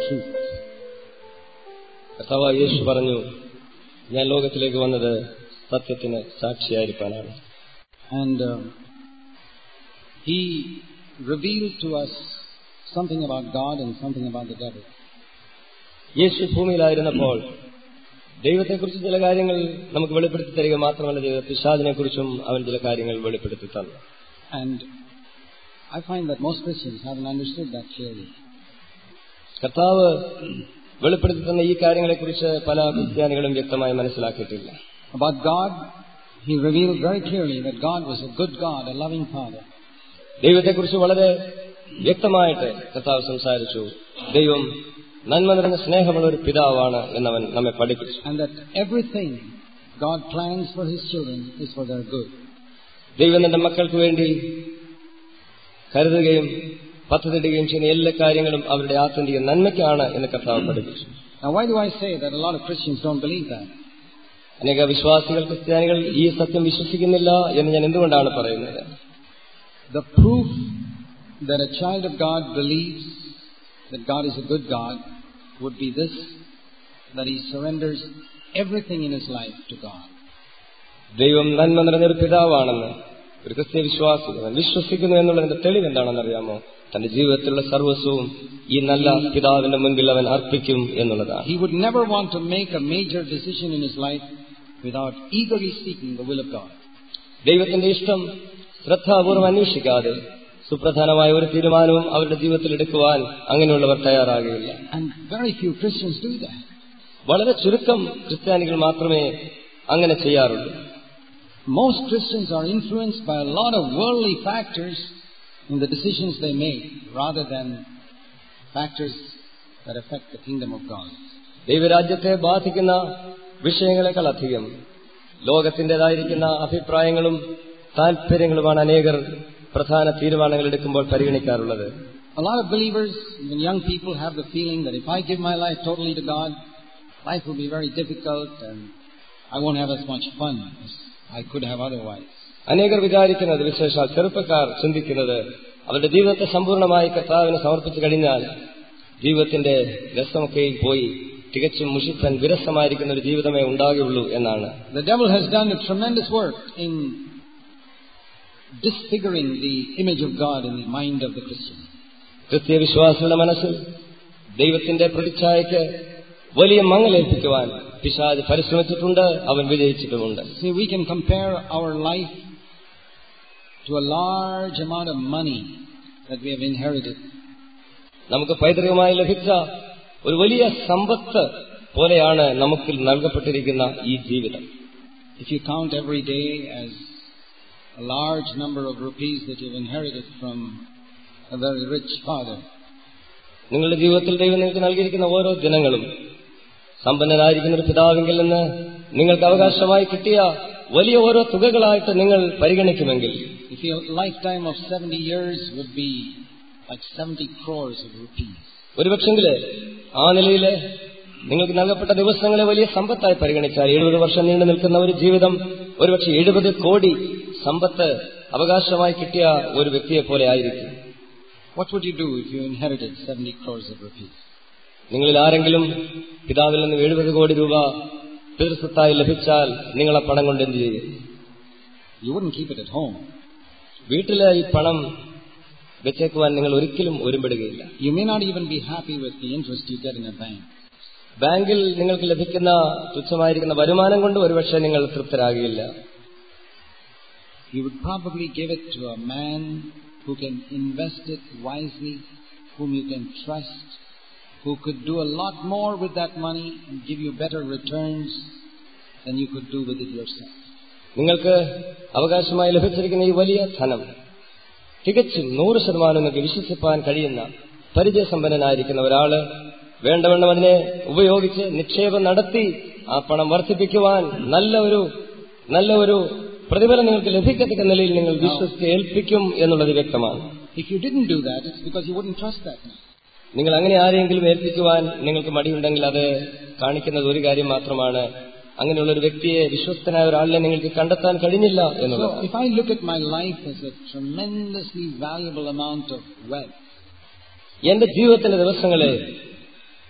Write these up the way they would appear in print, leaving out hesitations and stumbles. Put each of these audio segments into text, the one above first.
truth. കർത്താവായ യേശു പറഞ്ഞു, ഞാൻ ലോകത്തിലേക്ക് വന്നത് സത്യത്തിന് സാക്ഷിയായിരിക്കാനാണ്. And he revealed to us something about God and something about the devil. യേശു ഭൂമിയിലായിരുന്നപ്പോൾ ദൈവത്തെക്കുറിച്ച് ചില കാര്യങ്ങൾ നമുക്ക് വെളിപ്പെടുത്തി തരിക മാത്രമല്ല, പിശാചിനെ കുറിച്ചും അവൻ ചില കാര്യങ്ങൾ വെളിപ്പെടുത്തി തന്നു. And I find that most Christians haven't understood that clearly. കർത്താവ് വെളിപ്പെടുത്തി തന്ന ഈ കാര്യങ്ങളെക്കുറിച്ച് പല ക്രിസ്ത്യാനികളും വ്യക്തമായി മനസ്സിലാക്കിയിട്ടില്ല. About God, he revealed very clearly that God was a good God, a loving Father. ദൈവത്തെക്കുറിച്ച് വളരെ വ്യക്തമായിട്ട് കർത്താവ് സംസാരിച്ചു. ദൈവം നന്മ നിറഞ്ഞ സ്നേഹമുള്ള ഒരു പിതാവാണ് എന്നവൻ നമ്മെ പഠിപ്പിച്ചു. And that everything God plans for his children is for their good. ദൈവം തന്റെ മക്കൾക്ക് വേണ്ടി കരുതുകയും പദ്ധതിയിടുകയും ചെയ്യുന്ന എല്ലാ കാര്യങ്ങളും അവരുടെ ആത്യന്തിക നന്മയ്ക്കാണ് എന്ന് കർത്താവ് പഠിപ്പിച്ചു. Now why do I say that a lot of Christians don't believe that? അനേക വിശ്വാസികൾ, ക്രിസ്ത്യാനികൾ ഈ സത്യം വിശ്വസിക്കുന്നില്ല എന്ന് ഞാൻ എന്തുകൊണ്ടാണ് പറയുന്നത്? The proof that a child of God believes that God is a good God would be this, that he surrenders everything in his life to God. ദൈവം നന്മ നിറഞ്ഞൊരു പിതാവാണെന്ന് ഒരു ക്രിസ്ത്യ വിശ്വാസി വിശ്വസിക്കുന്നു എന്നുള്ളതിന്റെ തെളിവ് എന്താണെന്നറിയാമോ? തന്റെ ജീവിതത്തിലുള്ള സർവസ്വവും ഈ നല്ല പിതാവിന്റെ മുൻപിൽ അവൻ അർപ്പിക്കും എന്നുള്ളതാണ്. He would never want to make a major decision in his life without eagerly seeking the will of God. ദൈവത്തിന്റെ ഇഷ്ടം ശ്രദ്ധാപൂർവ്വം അന്വേഷിക്കാതെ സുപ്രധാനമായ ഒരു തീരുമാനവും അവരുടെ ജീവിതത്തിൽ എടുക്കുവാൻ അങ്ങനെയുള്ളവർ തയ്യാറാകുകയില്ല. And very few Christians do that. വളരെ ചുരുക്കം ക്രിസ്ത്യാനികൾ മാത്രമേ അങ്ങനെ ചെയ്യാറുള്ളൂ. Most Christians are influenced by a lot of worldly factors in the decisions they make, rather than factors that affect the kingdom of God. ദൈവരാജ്യത്തെ ബാധിക്കുന്ന വിഷയങ്ങളെക്കാൾ അധികം ലോകത്തിൻ്റെതായിരിക്കുന്ന അഭിപ്രായങ്ങളും താല്പര്യങ്ങളുമാണ് അനേകർ പ്രധാന തീരുമാനങ്ങൾ എടുക്കുമ്പോൾ പരിഗണിക്കാറുള്ളത്. A lot of believers, even young people, have the feeling that if I give my life totally to God, life will be very difficult and I won't have as much fun as I could have otherwise. അനേകർ വിചാരിക്കുന്നത്, വിശേഷാൽ ചെറുപ്പക്കാർ ചിന്തിക്കുന്നത്, അവരുടെ ജീവിതത്തെ സമ്പൂർണ്ണമായി കർത്താവിന് സമർപ്പിച്ചു കഴിഞ്ഞാൽ ജീവിതത്തിന്റെ രസമൊക്കെയും പോയി തികച്ചും മുഷിപ്പൻ വിരസമായിരിക്കുന്ന ഒരു ജീവിതമേ ഉണ്ടാകുകയുള്ളൂ എന്നാണ്. The devil has done a tremendous work in disfiguring the image of God in the mind of the Christian. ക്രിസ്തീയ വിശ്വാസികളുടെ മനസ്സിൽ ദൈവത്തിന്റെ പ്രതിച്ഛായയ്ക്ക് വലിയ മങ്ങലേൽപ്പിക്കുവാൻ പിശാച് പരിശ്രമിച്ചിട്ടുണ്ട്, അവൻ വിജയിച്ചിട്ടുമുണ്ട്. See, we can compare our life to a large amount of money that we have inherited. നമുക്ക് പൈതൃകമായി ലഭിച്ച ഒരു വലിയ സമ്പത്ത് പോലെയാണ് നമുക്ക് നൽകപ്പെട്ടിരിക്കുന്ന ഈ ജീവിതം. If you count every day as a large number of rupees that you've inherited from a very rich father, നിങ്ങളുടെ ജീവിതത്തിൽ ദൈവം നിങ്ങൾക്ക് നൽകിയിരിക്കുന്ന ഓരോ ദിനങ്ങളും സമ്പന്നനായിരിക്കുന്ന ഒരു പിതാവിങ്കിൽ നിന്ന് നിങ്ങൾക്ക് അവകാശമായി കിട്ടിയ വലിയ ഓരോ തുകകളായിട്ട് നിങ്ങൾ പരിഗണിക്കുമെങ്കിൽ, if your lifetime of 70 years would be like 70 crores of rupees. ഒരുപക്ഷെങ്കിൽ ആ നിലയിൽ നിങ്ങൾക്ക് നൽകപ്പെട്ട ദിവസങ്ങളെ വലിയ സമ്പത്തായി പരിഗണിച്ചാൽ 70 വർഷം നീണ്ടു നിൽക്കുന്ന ഒരു ജീവിതം ഒരുപക്ഷെ 70 കോടി സമ്പത്ത് അവകാശമായി കിട്ടിയ ഒരു വ്യക്തിയെ പോലെ ആയിരിക്കും. What would you do if you inherited 70 crores of rupees? നിങ്ങളിൽ ആരെങ്കിലും പിതാവിൽ നിന്ന് 70 കോടി രൂപ പിതൃസ്വത്തായി ലഭിച്ചാൽ നിങ്ങൾ ആ പണം കൊണ്ട് എന്ത് ചെയ്യും? You wouldn't keep it at home. വീട്ടില് ഈ പണം വെച്ചേക്കുവാൻ നിങ്ങൾ ഒരിക്കലും ഒരുമ്പെടുകയില്ല. You may not even be happy with the interest you get in a bank. ബാങ്കിൽ നിങ്ങൾക്ക് ലഭിക്കുന്ന തുച്ഛമായിരിക്കുന്ന വരുമാനം കൊണ്ട് ഒരുപക്ഷെ നിങ്ങൾ തൃപ്തരാകുകയില്ല. You would probably give it to a man who can invest it wisely, whom you can trust, who could do a lot more with that money and give you better returns than you could do with it yourself. നിങ്ങൾക്ക് അവകാശമായി ലഭിച്ചിരിക്കുന്ന ഈ വലിയ ധനം തികച്ചും 100% നിങ്ങൾക്ക് വിശ്വസിപ്പാൻ കഴിയുന്ന പരിചയസമ്പന്നനായിരിക്കുന്ന ഒരാള് വേണ്ടവണ്ണം അതിനെ ഉപയോഗിച്ച് നിക്ഷേപം നടത്തി ആ പണം വർദ്ധിപ്പിക്കുവാൻ നല്ല ഒരു പ്രതിഫലം നിങ്ങൾക്ക് ലഭിക്കത്തക്ക നിലയിൽ നിങ്ങൾ വിശ്വസിച്ച് ഏൽപ്പിക്കും എന്നുള്ളത് വ്യക്തമാണ്. If you didn't do that, it's because you wouldn't trust that man. നിങ്ങൾ അങ്ങനെ ആരെങ്കിലും ഏൽപ്പിക്കുവാൻ നിങ്ങൾക്ക് മടിയുണ്ടെങ്കിൽ അത് കാണിക്കുന്നത് ഒരു കാര്യം മാത്രമാണ്, അങ്ങനെയുള്ള ഒരു വ്യക്തിയെ, വിശ്വസ്തനായ ഒരാളിനെ നിങ്ങൾക്ക് കണ്ടെത്താൻ കഴിഞ്ഞില്ല എന്നുള്ളത്. So if I look at my life as a tremendously valuable amount of wealth, എന്റെ ജീവിതത്തിന്റെ ദിവസങ്ങളെ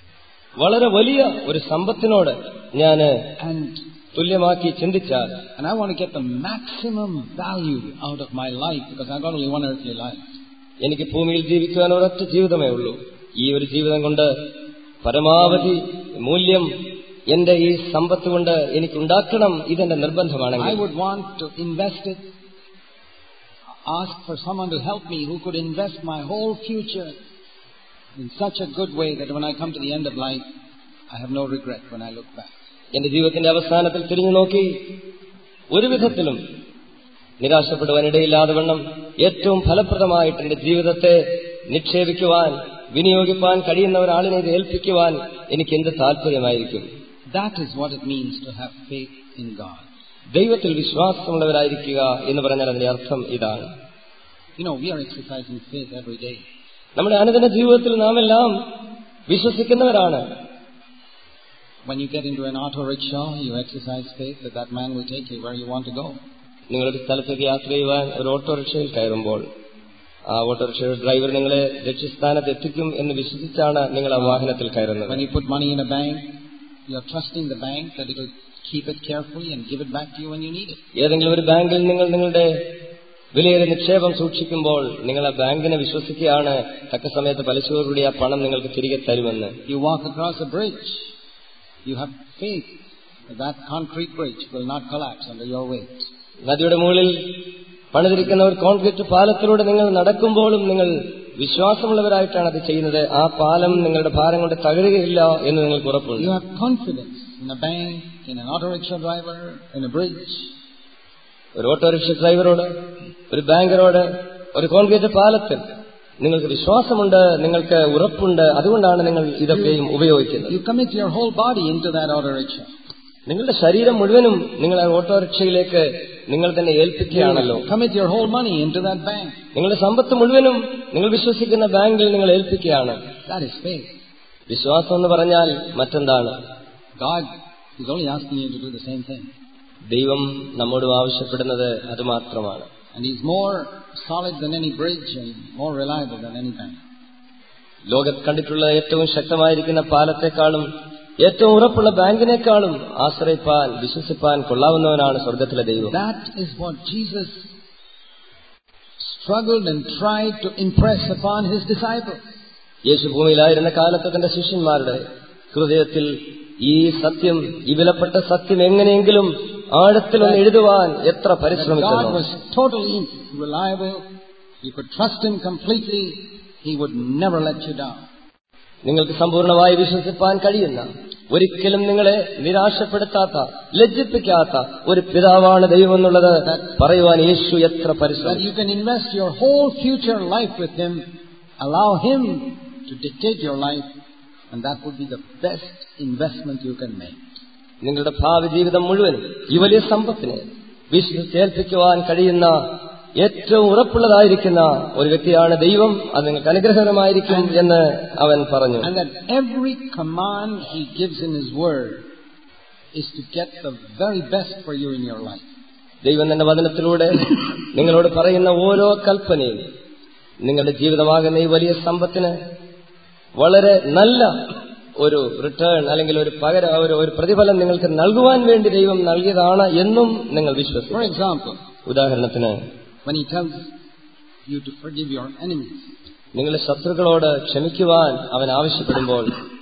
വളരെ വലിയ ഒരു സമ്പത്തിനോട് ഞാൻ തുല്യമാക്കി ചിന്തിച്ചാൽ, and I want to get the maximum value out of my life because I've got only one earthly life. എനിക്ക് ഭൂമിയിൽ ജീവിക്കുവാൻ ഒരൊറ്റ ജീവിതമേ ഉള്ളൂ. ഈ ഒരു ജീവിതം കൊണ്ട് പരമാവധി മൂല്യം എന്റെ ഈ സമ്പത്ത് കൊണ്ട് എനിക്കുണ്ടാക്കണം. ഇതെന്റെ നിർബന്ധമാണെങ്കിൽ I would want to invest it, ask for someone to help me who could invest my whole future in such a good way that when I come to the end of life I have no regret when I look back. എന്റെ ജീവിതത്തിന്റെ അവസാനത്തിൽ തിരിഞ്ഞു നോക്കി ഒരു വിധത്തിലും നിരാശപ്പെടുവാനിടയില്ലാതെ വണ്ണം ഏറ്റവും ഫലപ്രദമായിട്ട് എന്റെ ജീവിതത്തെ നിക്ഷേപിക്കുവാൻ, വിനിയോഗിക്കാൻ കഴിയുന്ന ഒരാളിനെ ഇത് ഏൽപ്പിക്കുവാൻ എനിക്ക് എന്ത് താല്പര്യമായിരിക്കും. That is what it means to have faith in God. ദൈവത്തിൽ വിശ്വാസമുള്ളവരായിരിക്കുക എന്ന് പറഞ്ഞാൽ അതിന്റെ അർത്ഥം ഇതാണ്. We are exercising faith every day. നമ്മുടെ അനുദിന ജീവിതത്തിൽ നാം എല്ലാം വിശ്വസിക്കുന്നവരാണ്. When you get into an auto rickshaw, you exercise faith that that man will take you where you want to go. നിങ്ങളൊരു സ്ഥലത്തേക്ക് യാത്ര ചെയ്യുവാൻ ഒരു ഓട്ടോറിക്ഷയിൽ കയറുമ്പോൾ ആ ഓട്ടോറിക്ഷയുടെ ഡ്രൈവർ നിങ്ങളെ ലക്ഷ്യസ്ഥാനത്ത് എത്തിക്കും എന്ന് വിശ്വസിച്ചാണ് നിങ്ങൾ ആ വാഹനത്തിൽ കയറുന്നത്. When you put money in a bank, you are trusting the bank that it will keep it carefully and give it back to you when you need it. ഏതെങ്കിലും ഒരു ബാങ്കിൽ നിങ്ങൾ നിങ്ങളുടെ വിലയേറിയ നിക്ഷേപം സൂക്ഷിക്കുമ്പോൾ നിങ്ങൾ ആ ബാങ്കിനെ വിശ്വസിക്കുകയാണ് തക്ക സമയത്ത് പലിശയോടുകൂടി ആ പണം നിങ്ങൾക്ക് തിരികെ തരുമെന്ന്. You walk across a bridge, you have faith that that concrete bridge will not collapse under your weight. നദിയുടെ മുകളിൽ പണിതിരിക്കുന്ന ഒരു കോൺക്രീറ്റ് പാലത്തിലൂടെ നിങ്ങൾ നടക്കുമ്പോഴും നിങ്ങൾ വിശ്വാസമുള്ളവരായിട്ടാണ് അത് ചെയ്യുന്നത്. ആ പാലം നിങ്ങളുടെ ഭാരം കൊണ്ട് തകരുകയില്ല എന്ന് നിങ്ങൾക്ക് ഉറപ്പുണ്ട്. You have confidence in a bank, in an auto rickshaw driver, in a bridge. ഒരു ഓട്ടോറിക്ഷ ഡ്രൈവറോട്, ഒരു ബാങ്കറോട്, ഒരു കോൺക്രീറ്റ് പാലത്തിൽ നിങ്ങൾക്ക് വിശ്വാസമുണ്ട്, നിങ്ങൾക്ക് ഉറപ്പുണ്ട്. അതുകൊണ്ടാണ് നിങ്ങൾ ഇതൊക്കെയും ഉപയോഗിക്കുന്നത്. You commit your whole body into that auto rickshaw. നിങ്ങളുടെ ശരീരം മുഴുവനും നിങ്ങൾ ആ ഓട്ടോറിക്ഷയിലേക്ക് നിങ്ങൾ തന്നെ ഏൽപ്പിക്കുകയാണല്ലോ. Commit your whole money into that bank. നിങ്ങളുടെ സമ്പത്ത് മുഴുവനും നിങ്ങൾ വിശ്വസിക്കുന്ന ബാങ്കിൽ നിങ്ങൾ ഏൽപ്പിക്കുകയാണ്. That is faith. വിശ്വാസം എന്ന് പറഞ്ഞാൽ മറ്റെന്താണ്? God is only asking you to do the same thing. ദൈവം നമ്മോട് ആവശ്യപ്പെടുന്നത് അത് മാത്രമാണ്. And He is more solid than any bridge and more reliable than any bank. ലോകത്ത് കണ്ടിട്ടുള്ള ഏറ്റവും ശക്തമായിരിക്കുന്ന പാലത്തെക്കാളും ഏറ്റവും ഉറപ്പുള്ള ബാങ്കിനേക്കാളും ആശ്രയിപ്പാൻ, വിശ്വസിപ്പാൻ കൊള്ളാവുന്നവനാണ് സ്വർഗത്തിലെ ദൈവം. That is what Jesus struggled and tried to impress upon His disciples. യേശു ഭൂമിയിലായിരുന്ന കാലത്ത് തന്റെ ശിഷ്യന്മാരുടെ ഹൃദയത്തിൽ ഈ സത്യം, ഈ വിലപ്പെട്ട സത്യം എങ്ങനെയെങ്കിലും ആഴത്തിലൊന്ന് എഴുതുവാൻ എത്ര പരിശ്രമിച്ചു. God was totally reliable. You could trust Him completely. He would never let you down. നിങ്ങൾക്ക് സമ്പൂർണമായി വിശ്വസിപ്പാൻ കഴിയുന്ന, ഒരിക്കലും നിങ്ങളെ നിരാശപ്പെടുത്താത്ത, ലജ്ജിപ്പിക്കാത്ത ഒരു പിതാവാണ് ദൈവമെന്നുള്ളത് പറയുവാൻ യേശു എത്ര പരിശ്രമിച്ചു. You can invest your whole future life with Him. Allow Him to dictate your life, and that would be the best investment you can make. നിങ്ങളുടെ ഭാവി ജീവിതം മുഴുവൻ ഈ വലിയ സമ്പത്തിനെ വിശ്വസിച്ചേൽപ്പിക്കുവാൻ കഴിയുന്ന ഏറ്റവും ഉറപ്പുള്ളതായിരിക്കുന്ന ഒരു വ്യക്തിയാണ് ദൈവം. അത് നിങ്ങൾക്ക് അനുഗ്രഹകരമായിരിക്കും എന്ന് അവൻ പറഞ്ഞു. And that every command He gives in His word is to get the very best for you in your life. ദൈവം തന്റെ വചനത്തിലൂടെ നിങ്ങളോട് പറയുന്ന ഓരോ കൽപ്പനയും നിങ്ങളുടെ ജീവിതമാകുന്ന ഈ വലിയ സമ്പത്തിന് വളരെ നല്ല ഒരു റിട്ടേൺ അല്ലെങ്കിൽ ഒരു പകരം ഒരു പ്രതിഫലം നിങ്ങൾക്ക് നൽകുവാൻ വേണ്ടി ദൈവം നൽകിയതാണ് എന്നും നിങ്ങൾ വിശ്വസിക്കും. For example, ഉദാഹരണത്തിന്, when He tells you to forgive your enemies, നിങ്ങളുടെ ശത്രുക്കളോട് ക്ഷമിക്കുവാൻ അവൻ ആവശ്യപ്പെടുമ്പോൾ,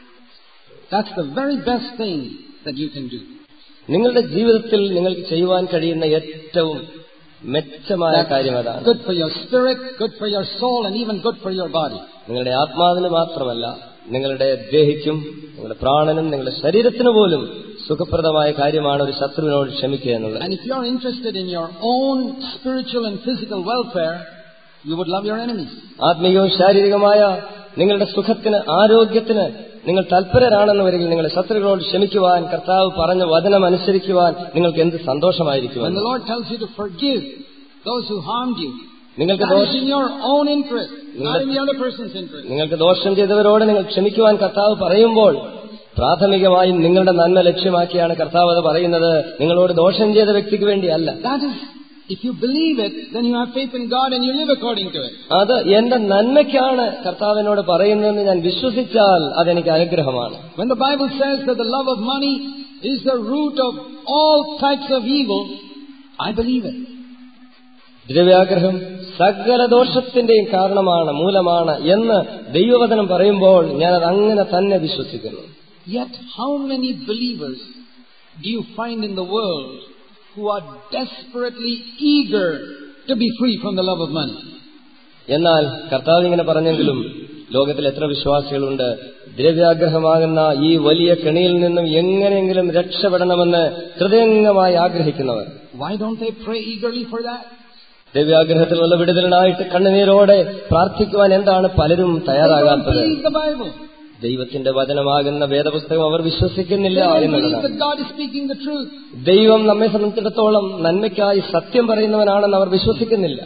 that's the very best thing that you can do. നിങ്ങളുടെ ജീവിതത്തിൽ നിങ്ങൾക്ക് ചെയ്യുവാൻ കഴിയുന്ന ഏറ്റവും മെച്ചമായ കാര്യം അതാണ്. Good for your spirit, good for your soul, and even good for your body. നിങ്ങളുടെ ആത്മാവിന് മാത്രമല്ല, നിങ്ങളുടെ ദേഹിക്കും, നിങ്ങളുടെ പ്രാണനും, നിങ്ങളുടെ ശരീരത്തിനു പോലും സുഖപ്രദമായ കാര്യമാണ് ഒരു ശത്രുവിനോട് ക്ഷമിക്കുക എന്നുള്ളത്. And if you are interested in your own spiritual and physical welfare, you would love your enemies. ആത്മീയവും ശാരീരികമായ നിങ്ങളുടെ സുഖത്തിന്, ആരോഗ്യത്തിന് നിങ്ങൾ തൽപരരാണെന്ന് വരികിൽ നിങ്ങളുടെ ശത്രുക്കളോട് ക്ഷമിക്കുവാൻ കർത്താവ് പറഞ്ഞ വചനം അനുസരിക്കുവാൻ നിങ്ങൾക്ക് എന്ത് സന്തോഷമായിരിക്കും. When the Lord tells you to forgive those who harmed you, നിങ്ങൾക്ക് that is in your own interest, not in the other person's interest. നിങ്ങൾക്ക് ദോഷം ചെയ്തവരോട് നിങ്ങൾ ക്ഷമിക്കുവാൻ കർത്താവ് പറയുമ്പോൾ പ്രാഥമികമായും നിങ്ങളുടെ നന്മ ലക്ഷ്യമാക്കിയാണ് കർത്താവ് അത് പറയുന്നത്. നിങ്ങളോട് ദോഷം ചെയ്ത വ്യക്തിക്ക് വേണ്ടിയല്ല. That is If you believe it, then you have faith in God and you live according to it. അത് എന്റെ നന്മയ്ക്കാണ് കർത്താവിനോട് പറയുന്നതെന്ന് ഞാൻ വിശ്വസിച്ചാൽ അതെനിക്ക് അനുഗ്രഹമാണ്. When the Bible says that the love of money is the root of all types of evil, I believe it. ദ്രവ്യാഗ്രഹം സകല ദോഷത്തിന്റെയും കാരണമാണ്, മൂലമാണ് എന്ന് ദൈവവചനം പറയുമ്പോൾ ഞാൻ അത് അങ്ങനെ തന്നെ വിശ്വസിക്കുന്നു. Yet how many believers do you find in the world who are desperately eager to be free from the love of money? എന്നാൽ കർത്താവ് ഇങ്ങനെ പറഞ്ഞെങ്കിലും ലോകത്തിൽ എത്ര വിശ്വാസികളുണ്ട് ദ്രവ്യാഗ്രഹമാകുന്ന ഈ വലിയ കെണിയിൽ നിന്നും എങ്ങനെയെങ്കിലും രക്ഷപ്പെടണമെന്ന് ഹൃദയംഗമായി ആഗ്രഹിക്കുന്നവർ. Why don't they pray eagerly for that? ദ്രവ്യാഗ്രഹത്തിലുള്ള വിടുതലിനായിട്ട് കണ്ണുനീരോടെ പ്രാർത്ഥിക്കുവാൻ എന്താണ് പലരും തയ്യാറാകാത്തത്? ദൈവത്തിന്റെ വചനമാകുന്ന വേദപുസ്തകം അവർ വിശ്വസിക്കുന്നില്ല എന്നുള്ളതാണ്. ദൈവം നമ്മെ സംബന്ധിച്ചിടത്തോളം നന്മയ്ക്കായി സത്യം പറയുന്നവനാണെന്ന് അവർ വിശ്വസിക്കുന്നില്ല.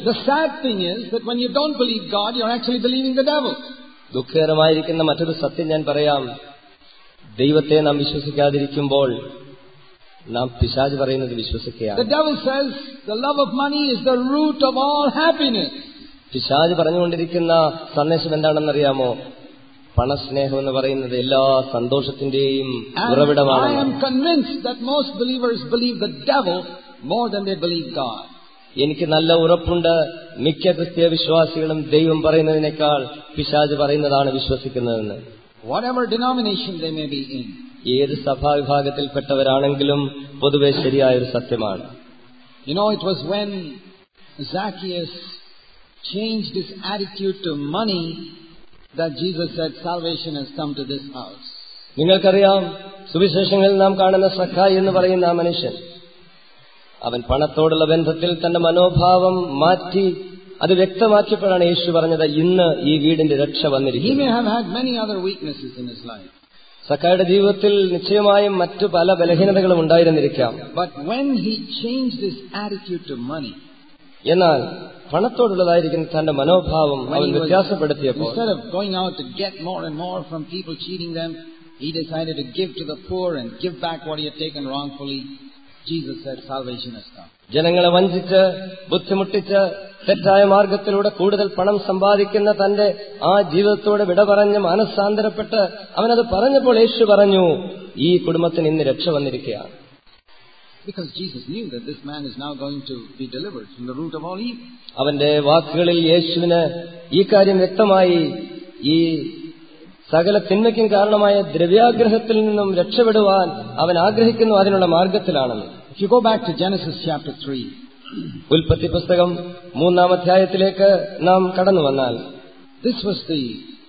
ദുഃഖകരമായിരിക്കുന്ന മറ്റൊരു സത്യം ഞാൻ പറയാം. ദൈവത്തെ നാം വിശ്വസിക്കാതിരിക്കുമ്പോൾ നാം പിശാച് പറയുന്നത് വിശ്വസിക്കുകയാണ്. പിശാച് പറഞ്ഞുകൊണ്ടിരിക്കുന്ന സന്ദേശം എന്താണെന്നറിയാമോ? പണസ്നേഹം എന്ന് പറയുന്നത് എല്ലാ സന്തോഷത്തിന്റെയും ഉറവിടമാണ്. എനിക്ക് നല്ല ഉറപ്പുണ്ട്, മിക്ക ക്രിസ്തീയ വിശ്വാസികളും ദൈവം പറയുന്നതിനേക്കാൾ പിശാച് പറയുന്നതാണ് വിശ്വസിക്കുന്നതെന്ന്. Whatever denomination they may be in. ഏത് സഭാവിഭാഗത്തിൽപ്പെട്ടവരാണെങ്കിലും പൊതുവെ ശരിയായൊരു സത്യമാണ്. You know, it was when Zacchaeus changed his attitude to money that Jesus said, salvation has come to this house. നിങ്ങൾക്കറിയാം, സുവിശേഷങ്ങളിൽ നാം കാണുന്ന സഖായി എന്ന് പറയുന്ന ആ മനുഷ്യൻ, അവൻ പണത്തോടുള്ള ബന്ധത്തിൽ തന്റെ മനോഭാവം മാറ്റി അത് വ്യക്തമാക്കിയപ്പോഴാണ് യേശു പറഞ്ഞത്, ഇന്ന് ഈ വീടിന്റെ രക്ഷ വന്നിരിക്കുന്നു. He may have had many other weaknesses in his life. സഖായുടെ ജീവിതത്തിൽ നിശ്ചയമായും മറ്റു പല ബലഹീനതകളും ഉണ്ടായിരുന്നിരിക്കാം. But when he changed his attitude to money, എന്നാൽ പണത്തോടുള്ളതായിരിക്കുന്ന തന്റെ മനോഭാവം അവൻ വ്യത്യാസപ്പെടുത്തിയപ്പോൾ, instead of going out to get more and more from people cheating them, he decided to give to the poor and give back what he had taken wrongfully. Jesus said, salvation has come. ജനങ്ങളെ വഞ്ചിച്ച് ബുദ്ധിമുട്ടിച്ച് തെറ്റായ മാർഗത്തിലൂടെ കൂടുതൽ പണം സമ്പാദിക്കുന്ന തന്റെ ആ ജീവിതത്തോട് വിട പറഞ്ഞ് മനസ്സാന്തരപ്പെട്ട് അവനത് പറഞ്ഞപ്പോൾ യേശു പറഞ്ഞു, ഈ കുടുംബത്തിന് ഇന്ന് രക്ഷ വന്നിരിക്കുകയാണ്. Because Jesus knew that this man is now going to be delivered from the root of all evil. അവന്റെ വാക്കുകളിൽ യേശുവിന് ഈ കാര്യം വ്യക്തമായി, ഈ സകല തിന്മയ്ക്കും കാരണമായ ദ്രവ്യാഗ്രഹത്തിൽ നിന്നും രക്ഷപ്പെടുവാൻ അവൻ ആഗ്രഹിക്കുന്നു, അതിനുള്ള മാർഗത്തിലാണെന്ന്. If you go back to Genesis chapter 3, ഉൽപ്പത്തി പുസ്തകം 3-ാം അധ്യായത്തിലേക്ക് നാം കടന്നു വന്നാൽ, this was the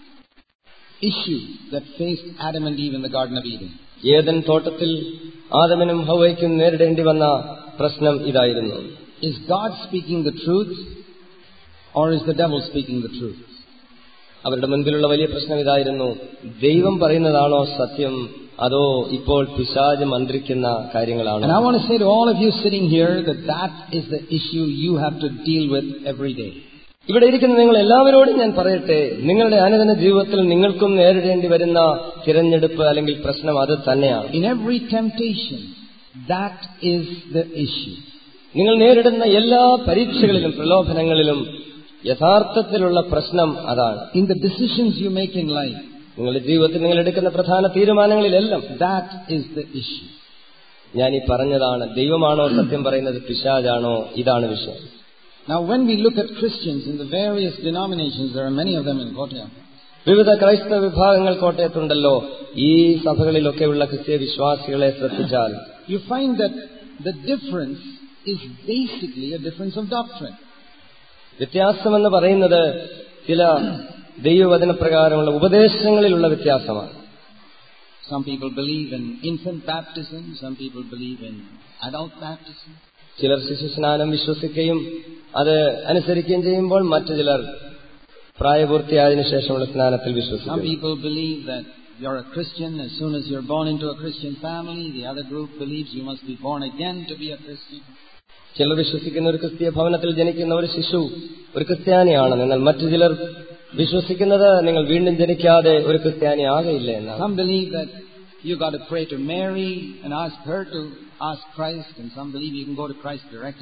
issue that faced Adam and Eve in the Garden of Eden. Eden തോട്ടത്തിൽ ആദമിനും ഹവ്വയ്ക്കും നേരിടേണ്ടി വന്ന പ്രശ്നം ഇതായിരുന്നു. Is God speaking the truth or is the devil speaking the truth? അവരുടെ മുൻപിലുള്ള വലിയ പ്രശ്നം ഇതായിരുന്നു, ദൈവം പറയുന്നതാണോ സത്യം, അതോ ഇപ്പോൾ പിശാച് മന്ത്രിക്കുന്ന കാര്യങ്ങളാണോ? And I want to say to all of you sitting here that is the issue you have to deal with every day. ഇവിടെ ഇരിക്കുന്ന നിങ്ങൾ എല്ലാവരോടും ഞാൻ പറയട്ടെ, നിങ്ങളുടെ അനുദിന ജീവിതത്തിൽ നിങ്ങൾക്കും നേരിടേണ്ടി വരുന്ന തിരഞ്ഞെടുപ്പ് അല്ലെങ്കിൽ പ്രശ്നം അത് തന്നെയാണ്. In every temptation, that is the issue. നിങ്ങൾ നേരിടുന്ന എല്ലാ പരീക്ഷകളിലും പ്രലോഭനങ്ങളിലും യഥാർത്ഥത്തിലുള്ള പ്രശ്നം അതാണ്. In the decisions you make in life, നിങ്ങളുടെ ജീവിതത്തിൽ നിങ്ങൾ എടുക്കുന്ന പ്രധാന തീരുമാനങ്ങളിലെല്ലാം that is the issue. ഞാൻ ഈ പറഞ്ഞതാണ്, ദൈവമാണോ സത്യം പറയുന്നത്, പിശാചാണോ, ഇതാണ് വിഷയം. Now when we look at Christians in the various denominations, there are many of them in Kottayam. വിവിധ ക്രൈസ്തവ വിഭാഗങ്ങൾ കോട്ടയത്തുണ്ടല്ലോ. ഈ സഭകളിലൊക്കെയുള്ള ക്രിസ്തീയ വിശ്വാസികളെ ശ്രദ്ധിച്ചാൽ you find that the difference is basically a difference of doctrine. വ്യത്യാസമെന്ന് പറയുന്നത് ചില ദൈവവചന പ്രകാരമുള്ള ഉപദേശങ്ങളിലുള്ള വ്യത്യാസമാണ്. Some people believe in infant baptism, some people believe in adult baptism. ചിലർ ശിശുസ്നാനം വിശ്വസിക്കുകയും അത് അനുസരിക്കുകയും ചെയ്യുമ്പോൾ മറ്റു ചിലർ പ്രായപൂർത്തിയായതിനു ശേഷമുള്ള സ്നാനത്തിൽ വിശ്വസിക്കും. Some people believe that you're a Christian as soon as you're born into a Christian family. The other group believes you must be born again to be a Christian. ചിലർ വിശ്വസിക്കുന്ന ഒരു ക്രിസ്തീയ ഭവനത്തിൽ ജനിക്കുന്ന ഒരു ശിശു ഒരു ക്രിസ്ത്യാനിയാണെന്ന്. എന്നാൽ മറ്റു ചിലർ വിശ്വസിക്കുന്നത് നിങ്ങൾ വീണ്ടും ജനിക്കാതെ ഒരു ക്രിസ്ത്യാനി ആകയില്ല എന്നാണ്. Some believe that you got to pray to Mary and ask her to ask Christ, and some believe you can go to Christ directly.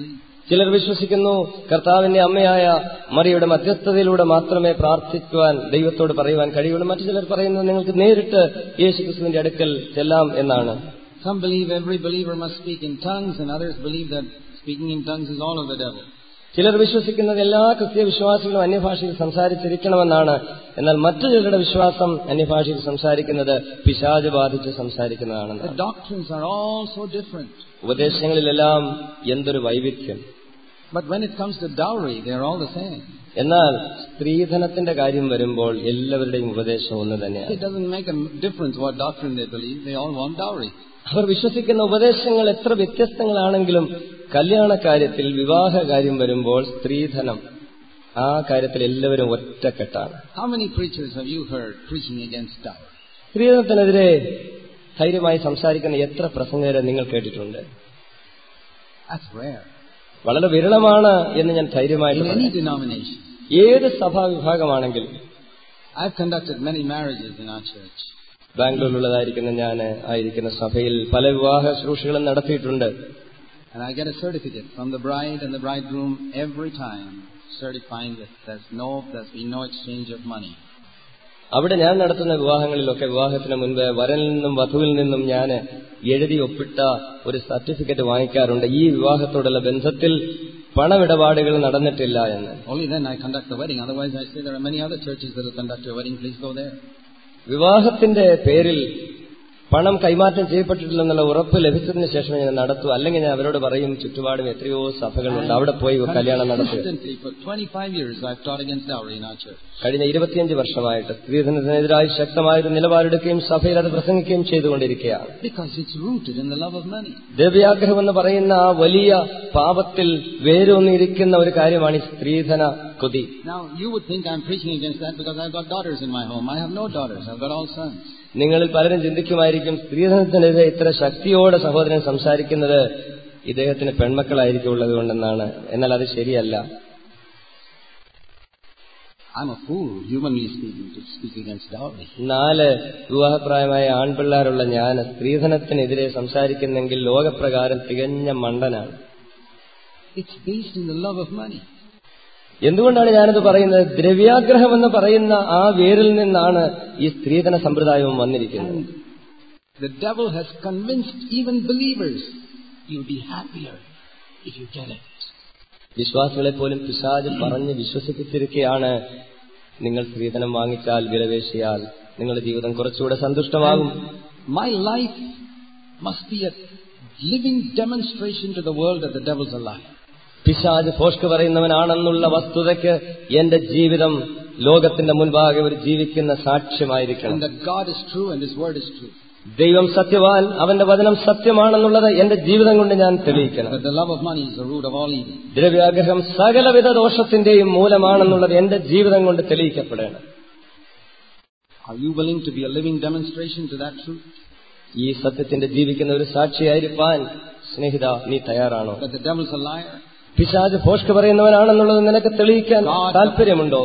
ചിലർ വിശ്വസിക്കുന്നു കർത്താവിന്റെ അമ്മയായ മറിയുടെ മധ്യസ്ഥതയിലൂടെ മാത്രമേ പ്രാർത്ഥിക്കുവാൻ ദൈവത്തോട് പറയുവാൻ കഴിയുള്ളൂ. മറ്റു ചിലർ പറയുന്നു നിങ്ങൾക്ക് നേരിട്ട് യേശുക്രിസ്തുവിന്റെ അടുക്കൽ ചെല്ലാം എന്നാണ്. Some believe every believer must speak in tongues, and others believe that speaking in tongues is all of the devil. ചിലർ വിശ്വസിക്കുന്നത് എല്ലാ ക്രിസ്തീയ വിശ്വാസികളും അന്യഭാഷയിൽ സംസാരിച്ചിരിക്കണമെന്നാണ്. എന്നാൽ മറ്റു ചിലരുടെ വിശ്വാസം അന്യഭാഷയിൽ സംസാരിക്കുന്നത് പിശാച് ബാധിച്ച് സംസാരിക്കുന്നതാണെന്ന്. The doctrines are all so different. ഉപദേശങ്ങളിലെല്ലാം എന്തൊരു വൈവിധ്യം. But when it comes to dowry, they are all the same. എന്നാൽ സ്ത്രീധനത്തിന്റെ കാര്യം വരുമ്പോൾ എല്ലാവരുടെയും ഉപദേശം ഒന്ന് തന്നെയാണ്. It doesn't make a difference what doctrine they believe. They all want dowry. അവർ വിശ്വസിക്കുന്ന ഉപദേശങ്ങൾ എത്ര വ്യത്യസ്തങ്ങളാണെങ്കിലും കല്യാണ കാര്യത്തിൽ, വിവാഹ കാര്യം വരുമ്പോൾ സ്ത്രീധനം, ആ കാര്യത്തിൽ എല്ലാവരും ഒറ്റക്കെട്ടാണ്. How many preachers have you heard preaching against dowry? സ്ത്രീധനത്തിനെതിരെ ധൈര്യമായി സംസാരിക്കുന്ന എത്ര പ്രസംഗകരെ നിങ്ങൾ കേട്ടിട്ടുണ്ട്? That's rare. വളരെ വിരളമാണ് എന്ന് ഞാൻ ധൈര്യമായിട്ട് In any denomination. ഏത് സഭാ വിഭാഗമാണെങ്കിലും. I've conducted many marriages in our church. ബാംഗ്ലൂരിലുള്ളതായിരിക്കുന്ന ഞാൻ ആയിരിക്കുന്ന സഭയിൽ പല വിവാഹ ശുശ്രൂഷകളും നടത്തിയിട്ടുണ്ട്. And I get a certificate from the bride and the bridegroom every time, certifying that there's been no exchange of money. അവിടെ ഞാൻ നടത്തുന്ന വിവാഹങ്ങളിലൊക്കെ വിവാഹത്തിന് മുൻപ് വരനിൽ നിന്നും വധുവിൽ നിന്നും ഞാൻ എഴുതി ഒപ്പിട്ട ഒരു സർട്ടിഫിക്കറ്റ് വാങ്ങിക്കാറുണ്ട്. ഈ വിവാഹത്തോടുള്ള ബന്ധത്തിൽ പണമിടപാടുകൾ നടന്നിട്ടില്ല എന്ന്. Only then I conduct the wedding. Otherwise I say there are many other churches that will conduct your wedding. Please go there. വിവാഹത്തിന്റെ പേരിൽ പണം കൈമാറ്റം ചെയ്യപ്പെട്ടിട്ടില്ലെന്നുള്ള ഉറപ്പ് ലഭിച്ചതിന് ശേഷം ഞാൻ നടത്തും. അല്ലെങ്കിൽ ഞാൻ അവരോട് പറയും ചുറ്റുപാടും എത്രയോ സഭകളുണ്ട്, അവിടെ പോയി കല്യാണം നടത്തുക. കഴിഞ്ഞ 25 വർഷമായിട്ട് സ്ത്രീധനത്തിനെതിരായി ശക്തമായൊരു നിലപാടെടുക്കുകയും സഭയിൽ അത് പ്രസംഗിക്കുകയും ചെയ്തുകൊണ്ടിരിക്കുകയാണ്. ദ്രവ്യാഗ്രഹം എന്ന് പറയുന്ന ആ വലിയ പാപത്തിൽ വേരൂന്നിരിക്കുന്ന ഒരു കാര്യമാണ് ഈ സ്ത്രീധന കൊതി. നിങ്ങളിൽ പലരും ചിന്തിക്കുമായിരിക്കും സ്ത്രീധനത്തിനെതിരെ ഇത്ര ശക്തിയോടെ സഹോദരൻ സംസാരിക്കുന്നത് ഇദ്ദേഹത്തിന് പെൺമക്കളായിരിക്കും ഉള്ളത് കൊണ്ടെന്നാണ്. എന്നാൽ അത് ശരിയല്ല. I'm a fool, humanly speaking, to speak against dowry. 4 വിവാഹപ്രായമായ ആൺപിള്ളേരുള്ള ഞാൻ സ്ത്രീധനത്തിനെതിരെ സംസാരിക്കുന്നെങ്കിൽ ലോകപ്രകാരം തികഞ്ഞ മണ്ടനാണ്. It's based in the love of money. എന്തുകൊണ്ടാണ് ഞാനത് പറയുന്നത്? ദ്രവ്യാഗ്രഹം എന്ന് പറയുന്ന ആ വേരിൽ നിന്നാണ് ഈ സ്ത്രീധന സമ്പ്രദായവും വന്നിരിക്കുന്നത്. The devil has convinced even believers you'll be happier if you get it. വിശ്വാസികളെ പോലും പിശാച് പറഞ്ഞ് വിശ്വസിപ്പിച്ചിരിക്കുകയാണ്, നിങ്ങൾ സ്ത്രീധനം വാങ്ങിച്ചാൽ, വിലപേശിയാൽ നിങ്ങളുടെ ജീവിതം കുറച്ചുകൂടെ സന്തുഷ്ടമാകും. My life must be a living demonstration to the world that the devil's a liar. പിശാച് ഭോഷ്ക് പറയുന്നവനാണെന്നുള്ള വസ്തുതയ്ക്ക് എന്റെ ജീവിതം ലോകത്തിന്റെ മുൻപാകെ ഒരു ജീവിക്കുന്ന സാക്ഷ്യമായിരിക്കണം. ദൈവം സത്യവാൻ, അവന്റെ വചനം സത്യമാണെന്നുള്ളത് എന്റെ ജീവിതം കൊണ്ട് ഞാൻ തെളിയിക്കണം. ദ്രവ്യാഗ്രഹം സകലവിധ ദോഷത്തിന്റെയും മൂലമാണെന്നുള്ളത് എന്റെ ജീവിതം കൊണ്ട് തെളിയിക്കപ്പെടണം. ഈ സത്യത്തിന്റെ ജീവിക്കുന്ന ഒരു സാക്ഷിയായിരിക്കാൻ സ്നേഹിത, നീ തയ്യാറാണോ? പിശാച് ഭോഷ്ക് പറയുന്നവനാണെന്നുള്ളത് നിനക്ക് തെളിയിക്കാൻ താല്പര്യമുണ്ടോ?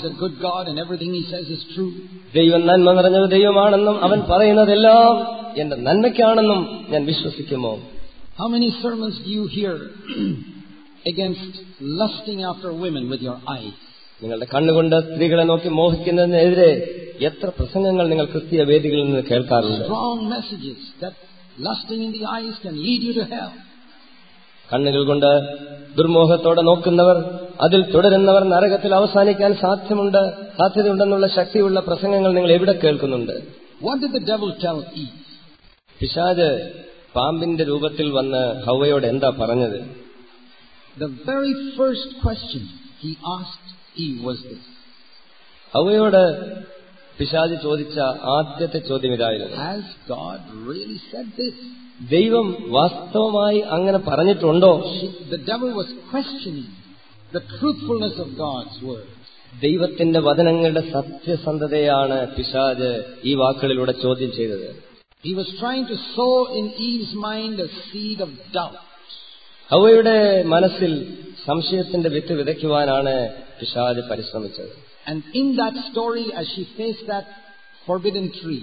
ദൈവം നന്മ നിറഞ്ഞത് ദൈവമാണെന്നും അവൻ പറയുന്നതെല്ലാം എന്റെ നന്മയ്ക്കാണെന്നും ഞാൻ വിശ്വസിക്കുമോ? How many sermons do you hear against lusting after women with your eyes? നിങ്ങളുടെ കണ്ണുകൊണ്ട് സ്ത്രീകളെ നോക്കി മോഹിക്കുന്നതിനെതിരെ എത്ര പ്രസംഗങ്ങൾ നിങ്ങൾ ക്രിസ്തീയ വേദികളിൽ നിന്ന് കേൾക്കാറുണ്ട്. Strong messages that lusting in the eyes can lead you to hell. കണ്ണുകൾ കൊണ്ട് ദുർമോഹത്തോടെ നോക്കുന്നവർ, അതിൽ തുടരുന്നവർ നരകത്തിൽ അവസാനിക്കാൻ സാധ്യതയുണ്ടെന്നുള്ള ശക്തിയുള്ള പ്രസംഗങ്ങൾ നിങ്ങൾ എവിടെ കേൾക്കുന്നുണ്ട്? What did the devil tell Eve? പിശാച് പാമ്പിന്റെ രൂപത്തിൽ വന്ന് ഹവ്വയോട് എന്താ പറഞ്ഞത്? The very first question he asked Eve was this. ഹവ്വയോട് പിശാച് ചോദിച്ച ആദ്യത്തെ ചോദ്യം ഇതായിരുന്നു, Has God really said this? ദൈവം വാസ്തവമായി അങ്ങനെ പറഞ്ഞിട്ടുണ്ടോ? The devil was questioning the truthfulness of God's word. ദൈവത്തിന്റെ വചനങ്ങളുടെ സത്യസന്ധതയാണ് പിശാച് ഈ വാക്കുകളിലൂടെ ചോദ്യം ചെയ്തത്. He was trying to sow in Eve's mind a seed of doubt. ഹവ്വയുടെ മനസ്സിൽ സംശയത്തിന്റെ വിത്ത് വിതയ്ക്കുവാനാണ് പിശാച് പരിശ്രമിച്ചത്. And in that story, as she faced that forbidden tree,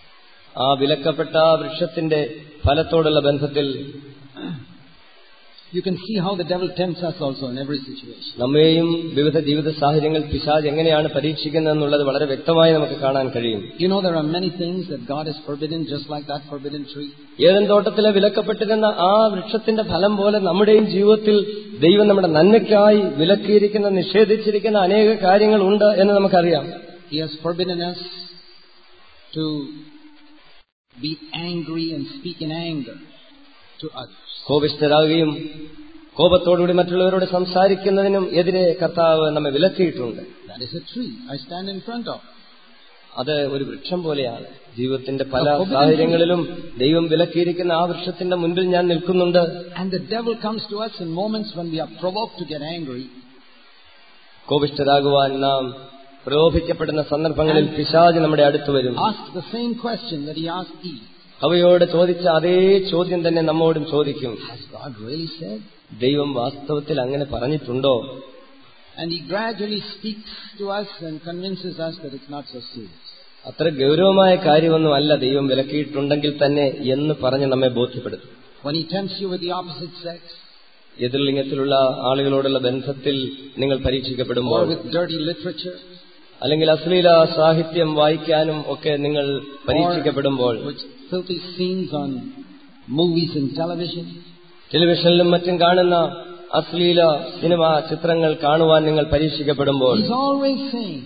ആ വിലക്കപ്പെട്ട വൃക്ഷത്തിന്റെ ഫലത്തോടുള്ള ബന്ധത്തിൽ You can see how the devil tempts us also in every situation. നമ്മെയും വിവിധ ജീവിത സാഹചര്യങ്ങളിൽ പിശാച് എങ്ങനെയാണ് പരീക്ഷിക്കുന്നതെന്നുള്ളത് വളരെ വ്യക്തമായി നമുക്ക് കാണാൻ കഴിയും. You know, there are many things that God has forbidden, just like that forbidden tree. Eden തോട്ടത്തിലെ വിലക്കപ്പെട്ടിരുന്ന ആ വൃക്ഷത്തിന്റെ ഫലം പോലെ നമ്മുടെയും ജീവിതത്തിൽ ദൈവം നമ്മുടെ നന്മയ്ക്കായി വിലക്കിയിരിക്കുന്ന, നിഷേധിച്ചിരിക്കുന്ന അനേക കാര്യങ്ങൾ ഉണ്ട് എന്ന് നമുക്കറിയാം. He has forbidden us to be angry and speak in anger to others. കോപിഷ്ഠരാകുകയും കോപത്തോടുകൂടി മറ്റുള്ളവരോട് സംസാരിക്കുന്നതിനും എതിരെ കർത്താവ് നമ്മെ വിലക്കിയിട്ടുണ്ട്. That is a tree I stand in front of. അത് ഒരു വൃക്ഷം പോലെയാണ്. ജീവിതത്തിന്റെ പല സാഹചര്യങ്ങളിലും ദൈവം വിലക്കിയിരിക്കുന്ന ആ വൃക്ഷത്തിന്റെ മുൻപിൽ ഞാൻ നിൽക്കുന്നുണ്ട്. And the devil comes to us in moments when we are provoked to get angry. കോപിഷ്ഠരാകുവാൻ നാം പ്രലോഭിക്കപ്പെടുന്ന സന്ദർഭങ്ങളിൽ പിശാച് നമ്മുടെ അടുത്ത് വരും. Ask the same question that he asked Eve. അവയോട് ചോദിച്ച അതേ ചോദ്യം തന്നെ നമ്മോടും ചോദിക്കും. Has God really said? ദൈവം വാസ്തവത്തിൽ അങ്ങനെ പറഞ്ഞിട്ടുണ്ടോ? And he gradually speaks to us and convinces us that it's not so serious. അത്ര ഗൗരവമായ കാര്യമൊന്നുമല്ല ദൈവം വിലക്കിയിട്ടുണ്ടെങ്കിൽ തന്നെ എന്ന് പറഞ്ഞ് നമ്മെ ബോധ്യപ്പെടുത്തും. When he tempts you with the opposite sex, എതിർലിംഗത്തിലുള്ള ആളുകളോടുള്ള ബന്ധത്തിൽ നിങ്ങൾ പരീക്ഷിക്കപ്പെടുമ്പോൾ, or with dirty literature, അല്ലെങ്കിൽ അശ്ലീല സാഹിത്യം വായിക്കാനും ഒക്കെ നിങ്ങൾ പരീക്ഷിക്കപ്പെടുമ്പോൾ, with filthy scenes on movies and television, ടെലിവിഷനിലും മറ്റും കാണുന്ന അശ്ലീല സിനിമാ ചിത്രങ്ങൾ കാണുവാൻ നിങ്ങൾ പരീക്ഷിക്കപ്പെടുമ്പോൾ, he's always saying,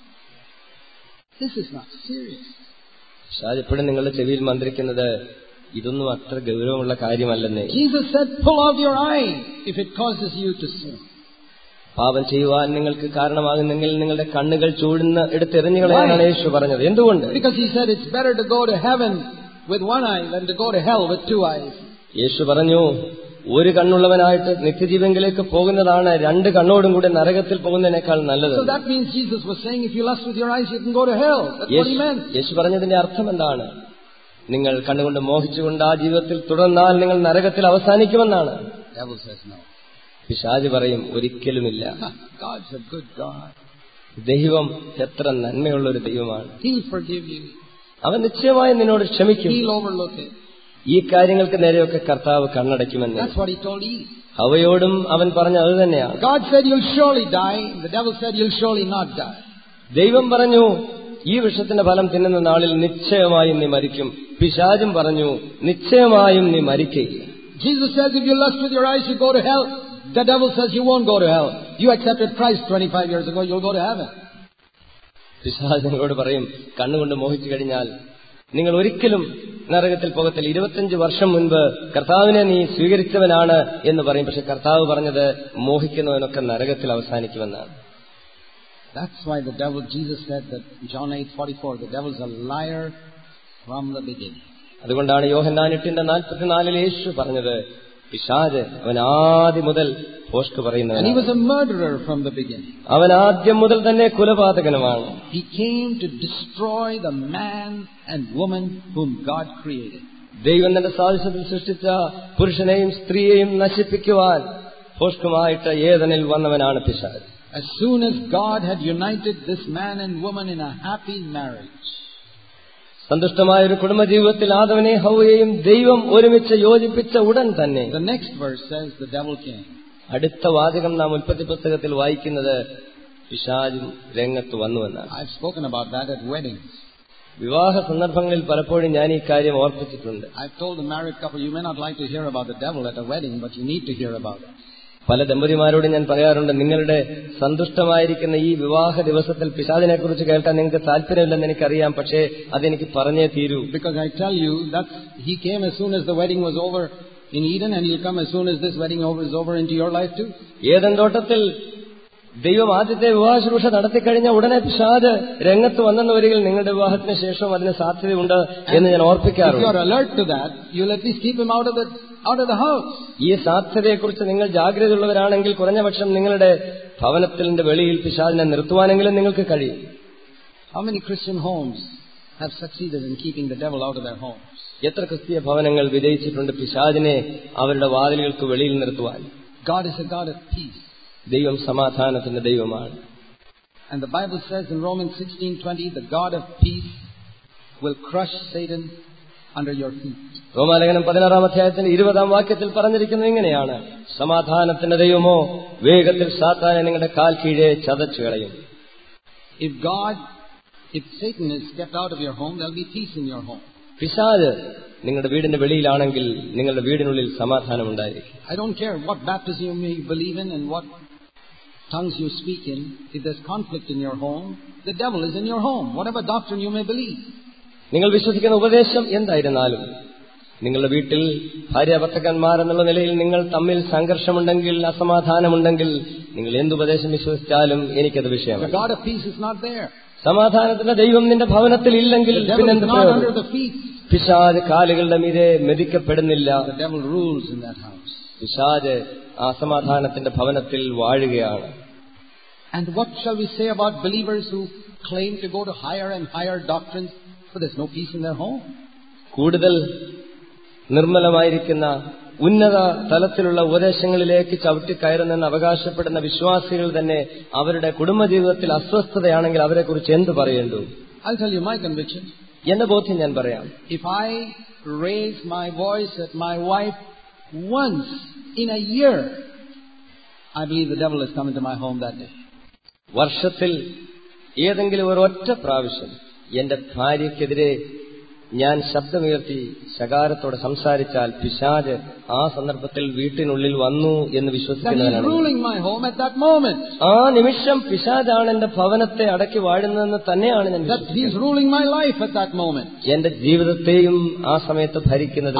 this is not serious. എപ്പോഴും നിങ്ങളുടെ ചെവിയിൽ മന്ത്രിക്കുന്നത് ഇതൊന്നും അത്ര ഗൗരവമുള്ള കാര്യമല്ലെന്നേ. Jesus said, pull out your eye if it causes you to sin. പാപം ചെയ്യുവാൻ നിങ്ങൾക്ക് കാരണമാകുന്നെങ്കിൽ നിങ്ങളുടെ കണ്ണുകൾ ചൂടുന്ന എടുത്തെറിഞ്ഞു കളയാനാണ് യേശു പറഞ്ഞത്. എന്തുകൊണ്ട്? Because he said it's better to go to heaven with one eye than to go to hell with two eyes. യേശു പറഞ്ഞു, ഒരു കണ്ണുള്ളവനായിട്ട് നിത്യജീവനിലേക്ക് പോകുന്നതാണ് രണ്ട് കണ്ണോടും കൂടെ നരകത്തിൽ പോകുന്നതിനേക്കാൾ നല്ലത്. So that means Jesus was saying if you lust with your eyes you can go to hell. That's what he meant. യേശു പറഞ്ഞതിന്റെ അർത്ഥം എന്താണ്? നിങ്ങൾ കണ്ണുകൊണ്ട് മോഹിച്ചുകൊണ്ട് ആ ജീവിതത്തിൽ തുടർന്നാൽ നിങ്ങൾ നരകത്തിൽ അവസാനിക്കുമെന്നാണ്. Devil says no. പിശാച് പറയും ഒരിക്കലുമില്ല. God's a good God. ദൈവം എത്ര നന്മയുള്ള ഒരു ദൈവമാണ്. He'll forgive you. അവൻ നിശ്ചയമായും നിന്നോട് ക്ഷമിക്കും. He'll overlook it. ഈ കാര്യങ്ങൾക്ക് നേരെയൊക്കെ കർത്താവ് കണ്ണടയ്ക്കുമെന്ന്. That's what he told Eve. ഹവയോടും അവൻ പറഞ്ഞ അത് തന്നെയാണ്. God said you'll surely die. The devil said you'll surely not die. ദൈവം പറഞ്ഞു ഈ വൃക്ഷത്തിന്റെ ഫലം തിന്നുന്ന നാളിൽ നിശ്ചയമായും നീ മരിക്കും. പിശാചും പറഞ്ഞു നിശ്ചയമായും നീ മരിക്കയില്ല. Jesus says if you lust with your eyes you go to hell. The devil says you won't go to hell. You accepted Christ 25 years ago, you'll go to heaven. പിശാച് നിങ്ങളോട് പറയും കണ്ണുകൊണ്ട് മോഹിച്ചു കഴിഞ്ഞാൽ നിങ്ങൾ ഒരിക്കലും നരകത്തിൽ പോകത്തില്ല. 25 വർഷം മുൻപ് കർത്താവിനെ നീ സ്വീകരിച്ചവനാണ് എന്ന് പറയും. പക്ഷെ കർത്താവ് പറഞ്ഞത് മോഹിക്കുന്നവനൊക്കെ നരകത്തിൽ അവസാനിക്കുമെന്നാണ്. That's why the devil, Jesus said that John 8:44, the devil's a liar from the beginning. അതുകൊണ്ടാണ് യോഹന്നാൻ 8:44 യേശു പറഞ്ഞത് പിശാച് അവൻ ആദ്യം മുതൽ ഭോഷ്ക് പറയുന്നവനാണ്. And he was a murderer from the beginning. അവൻ ആദ്യം മുതൽ തന്നെ കൊലപാതകനുമാണ്. He came to destroy the man and woman whom God created. ദൈവം തന്റെ സാദൃശ്യത്തിൽ സൃഷ്ടിച്ച പുരുഷനെയും സ്ത്രീയെയും നശിപ്പിക്കുവാൻ ഭോഷ്കുമായിട്ട് ഏദനിൽ വന്നവനാണ് പിശാച്. As soon as God had united this man and woman in a happy marriage, സന്തുഷ്ടമായ ഒരു കുടുംബജീവിതത്തിൽ ആദവനെയും ഹവ്വയെയും ദൈവം ഒരുമിച്ച് യോജിപ്പിച്ച ഉടൻ തന്നെ the next verse says the devil came. അടുത്ത വാചകം നാം ഉൽപ്പത്തി പുസ്തകത്തിൽ വായിക്കുന്നത് പിശാചും രംഗത്ത് വന്നുവെന്നാണ്. I've spoken about that at weddings. വിവാഹ സന്ദർഭങ്ങളിൽ പലപ്പോഴും ഞാൻ ഈ കാര്യം ഓർപ്പിച്ചിട്ടുണ്ട്. I've told a married couple, you may not like to hear about the devil at a wedding, but you need to hear about it. പല ദമ്പതിമാരോട് ഞാൻ പറയാറുണ്ട്, നിങ്ങളുടെ സന്തുഷ്ടമായിരിക്കുന്ന ഈ വിവാഹ ദിവസത്തിൽ പിശാചിനെ കുറിച്ച് കേൾക്കാൻ നിങ്ങൾക്ക് താല്പര്യമില്ലെന്ന് എനിക്കറിയാം, പക്ഷേ അതെനിക്ക് പറഞ്ഞേ തീരൂ. Because I tell you that he came as soon as the wedding was over in Eden, and he'll come as soon as this wedding is over into your life too. Eden തോട്ടത്തിൽ ദൈവം ആദ്യത്തെ വിവാഹ ശുശ്രൂഷ നടത്തിക്കഴിഞ്ഞ ഉടനെ പിശാച് രംഗത്ത് വന്നെന്ന് വരികിൽ നിങ്ങളുടെ വിവാഹത്തിന് ശേഷവും അതിന് സാധ്യതയുണ്ട് എന്ന് ഞാൻ ഓർപ്പിക്കാറുണ്ട്. If you are alert to that, you'll at least keep him out of the house. ഈ സാധ്യതയെക്കുറിച്ച് നിങ്ങൾ ജാഗ്രതയുള്ളവരാണെങ്കിൽ കുറഞ്ഞപക്ഷം നിങ്ങളുടെ ഭവനത്തിന്റെ വെളിയിൽ പിശാചിനെ നിർത്തുവാനെങ്കിലും നിങ്ങൾക്ക് കഴിയും. How many Christian homes have succeeded in keeping the devil out of their homes? എത്ര ക്രിസ്തീയ ഭവനങ്ങൾ വിജയിച്ചിട്ടുണ്ട് പിശാചിനെ അവരുടെ വാതിലുകൾക്ക് വെളിയിൽ നിർത്തുവാൻ? God is a God of peace. ദൈവം സമാധാനത്തിന്റെ ദൈവമാണ്. And the Bible says in Romans 16:20, the God of peace will crush Satan under your feet. റോമാലേഖനം 16-ാം അധ്യായത്തിന്റെ 20-ാം വാക്യത്തിൽ പറഞ്ഞിരിക്കുന്നത് ഇങ്ങനെയാണ്: സമാധാനത്തിന്റെ ദൈവമോ വേഗത്തിൽ സാത്താനെ നിങ്ങളുടെ കാൽ കീഴെ ചതച്ചു കളയും. If Satan is kept out of your home, there will be peace in your home. പിശാച് നിങ്ങളുടെ വീടിന്റെ വെളിയിലാണെങ്കിൽ നിങ്ങളുടെ വീടിനുള്ളിൽ സമാധാനം ഉണ്ടായിരിക്കും. I don't care what baptism you may believe in and what tongues you speak in. If there's conflict in your home, the devil is in your home, whatever doctrine you may believe. നിങ്ങൾ വിശ്വസിക്കുന്ന ഉപദേശം എന്തായിരുന്നാലും, നിങ്ങളുടെ വീട്ടിൽ ഭാര്യാഭർത്തക്കന്മാരെന്നുള്ള നിലയിൽ നിങ്ങൾ തമ്മിൽ സംഘർഷമുണ്ടെങ്കിൽ, അസമാധാനമുണ്ടെങ്കിൽ, നിങ്ങൾ എന്തുപദേശം വിശ്വസിച്ചാലും എനിക്കത് വിഷയമല്ല. The God of peace is not there. സമാധാനത്തിന്റെ ദൈവം നിന്റെ ഭവനത്തിൽ ഇല്ലെങ്കിൽ പിന്നെന്ത് പ്രയോജനം? പിശാച് കാലുകളുടെ മീതെ മെതിക്കപ്പെടുന്നില്ല. പിശാച് ആ സമാധാനത്തിന്റെ ഭവനത്തിൽ വാഴുകയാണ്. And what shall we say about believers who claim to go to higher and higher doctrines, but there's no peace in their home? കൂടുതൽ നിർമ്മലമായിരിക്കുന്ന ഉന്നത തലത്തിലുള്ള ഉപദേശങ്ങളിലേക്ക് ചവിട്ടിക്കയറുന്നെന്ന് അവകാശപ്പെടുന്ന വിശ്വാസികൾ തന്നെ അവരുടെ കുടുംബജീവിതത്തിൽ അസ്വസ്ഥതയാണെങ്കിൽ അവരെക്കുറിച്ച് എന്ത് പറയേണ്ടു? I'll tell you my conviction. എന്റെ ബോധ്യം ഞാൻ പറയാം. If I raise my voice at my wife once in a year, I believe the devil has come into my home that day. വർഷത്തിൽ ഏതെങ്കിലും ഒരൊറ്റ പ്രാവശ്യം എന്റെ ഭാര്യയ്ക്കെതിരെ ഞാൻ ശബ്ദമുയർത്തി ശകാരത്തോടെ സംസാരിച്ചാൽ പിശാച് ആ സന്ദർഭത്തിൽ വീട്ടിനുള്ളിൽ വന്നു എന്ന് വിശ്വസിക്കുന്നവനാണ്. ആ നിമിഷം പിശാചാണ് എന്റെ ഭവനത്തെ അടക്കി വാഴുന്നതെന്ന് തന്നെയാണ് ഞാൻ വിശ്വസിക്കുന്നത്. എന്റെ ജീവിതത്തെയും ആ സമയത്ത് ഭരിക്കുന്നത്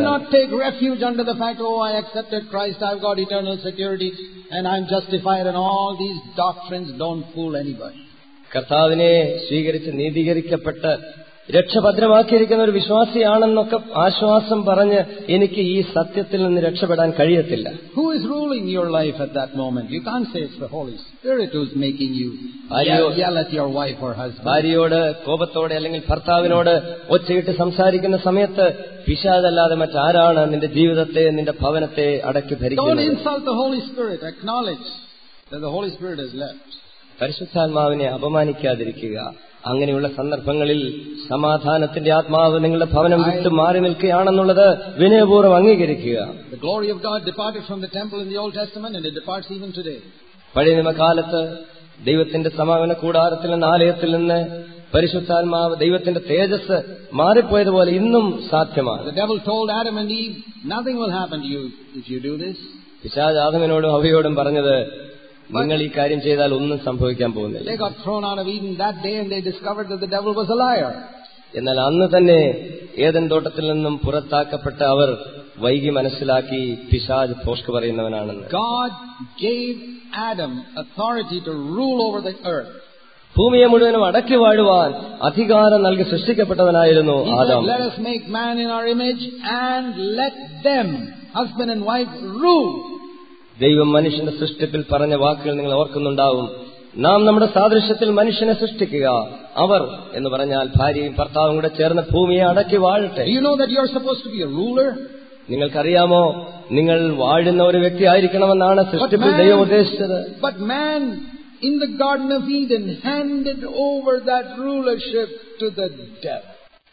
കർത്താവിനെ സ്വീകരിച്ച് നീതീകരിക്കപ്പെട്ട് രക്ഷഭദ്രമാക്കിയിരിക്കുന്ന ഒരു വിശ്വാസിയാണെന്നൊക്കെ ആശ്വാസം പറഞ്ഞ് എനിക്ക് ഈ സത്യത്തിൽ നിന്ന് രക്ഷപ്പെടാൻ കഴിയത്തില്ല. Who is ruling your life at that moment? You can't say it's the Holy Spirit who's making you yell at your wife or husband. ഭാര്യയോട് കോപത്തോടെ അല്ലെങ്കിൽ ഭർത്താവിനോട് ഒച്ചയിട്ട് സംസാരിക്കുന്ന സമയത്ത് പിശാചല്ലാതെ മറ്റാരാണ് നിന്റെ ജീവിതത്തെ, നിന്റെ ഭവനത്തെ അടക്കി ഭരിക്കുന്നത്? Don't insult the Holy Spirit. Acknowledge that the Holy Spirit has left. പരിശുദ്ധാത്മാവിനെ അപമാനിക്കാതിരിക്കുക. അങ്ങനെയുള്ള സന്ദർഭങ്ങളിൽ സമാധാനത്തിന്റെ ആത്മാവ് നിങ്ങളുടെ ഭവനം വിട്ട് മാറി നിൽക്കുകയാണെന്നുള്ളത് വിനയപൂർവ്വം അംഗീകരിക്കുക. The glory of God departed from the temple in the Old Testament and it departs even today. പഴയ നിയമകാലത്ത് ദൈവത്തിന്റെ സമാഗമന കൂടാരത്തിൽ നിന്ന്, ആലയത്തിൽ നിന്ന് പരിശുദ്ധാത്മാവ്, ദൈവത്തിന്റെ തേജസ് മാറിപ്പോയതുപോലെ ഇന്നും സാധ്യമാണ്. The devil told Adam and Eve, nothing will happen to you if you do this. പിശാച് ആദമിനോടും ഹവ്വയോടും പറഞ്ഞത്, നിങ്ങൾ ഈ കാര്യം ചെയ്താൽ ഒന്നും സംഭവിക്കാൻ പോകുന്നില്ല. They got thrown out of Eden that day and they discovered that the devil was a liar. എന്നാൽ അന്ന് തന്നെ ഏദൻ തോട്ടത്തിൽ നിന്നും പുറത്താക്കപ്പെട്ട അവർ വൈകി മനസ്സിലാക്കി പിശാച് ഭോഷ്ക് പറയുന്നവനാണെന്ന്. God gave Adam authority to rule over the earth. ഭൂമിയെ മുഴുവനും അടക്കി വാഴുവാൻ അധികാരം നൽകി സൃഷ്ടിക്കപ്പെട്ടവനായിരുന്നു Adam. Let us make man in our image and let them, husband and wife, rule. ദൈവം മനുഷ്യന്റെ സൃഷ്ടിപ്പിൽ പറഞ്ഞ വാക്കുകൾ നിങ്ങൾ ഓർക്കുന്നുണ്ടാവും. നാം നമ്മുടെ സാദൃശ്യത്തിൽ മനുഷ്യനെ സൃഷ്ടിക്കുക, അവർ എന്ന് പറഞ്ഞാൽ ഭാര്യയും ഭർത്താവും കൂടെ ചേർന്ന് ഭൂമിയെ അടക്കി വാഴട്ടെ. You know that you are supposed to be a ruler? നിങ്ങൾക്കറിയാമോ, നിങ്ങൾ വാഴുന്ന ഒരു വ്യക്തി ആയിരിക്കണമെന്നാണ് സൃഷ്ടിപ്പിൽ ദൈവം ഉദ്ദേശിച്ചത്. But man in the Garden of Eden handed over that rulership to the devil.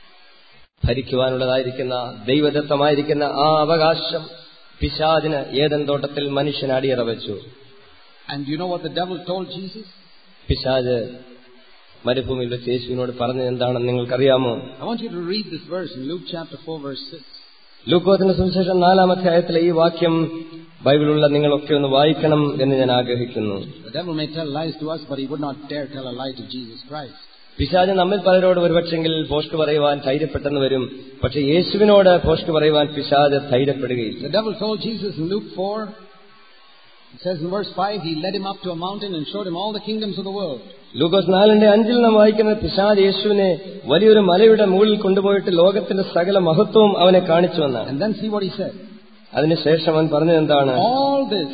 ഭരിക്കുവാനുള്ളതായിരിക്കുന്ന ദൈവദത്തമായിരിക്കുന്ന ആ അവകാശം പിശാചിന് ഏദൻ തോട്ടത്തിൽ മനുഷ്യൻ അടിയറ വെച്ചു. And you know what the devil told Jesus? പിശാച് മരുഭൂമിയിൽ വെച്ച് യേശുവിനോട് പറഞ്ഞത് എന്താണെന്ന് നിങ്ങൾക്കറിയാമോ? I want you to read this verse in Luke chapter 4 verse 6. ലൂക്കോസിന്റെ സുവിശേഷം 4-ാം അധ്യായത്തിലെ ഈ വാക്യം ബൈബിളിലുള്ള നിങ്ങളൊക്കെ ഒന്ന് വായിക്കണം എന്ന് ഞാൻ ആഗ്രഹിക്കുന്നു. The devil may tell lies to us, but he would not dare tell a lie to Jesus Christ. പിശാച് നമ്മിൽ പലരോട് ഒരുപക്ഷെങ്കിൽ ഭോഷ്ക് പറയുവാൻ ധൈര്യപ്പെട്ടെന്ന് വരും. പക്ഷെ യേശുവിനോട് ഭോഷ്ക് പറയുവാൻ പിശാച് ധൈര്യപ്പെടുകയില്ല. The devil told Jesus in Luke 4, it says in verse 5, he led him up to a mountain and showed him all the kingdoms of the world. ലൂക്കോസ് 4:5 നാം വായിക്കുന്നത് പിശാച് യേശുവിനെ വലിയൊരു മലയുടെ മുകളിൽ കൊണ്ടുപോയിട്ട് ലോകത്തിന്റെ സകല മഹത്വവും അവനെ കാണിച്ചു എന്നാണ്. And then see what he said. അതിനുശേഷം അവൻ പറഞ്ഞത് എന്താണ്? All this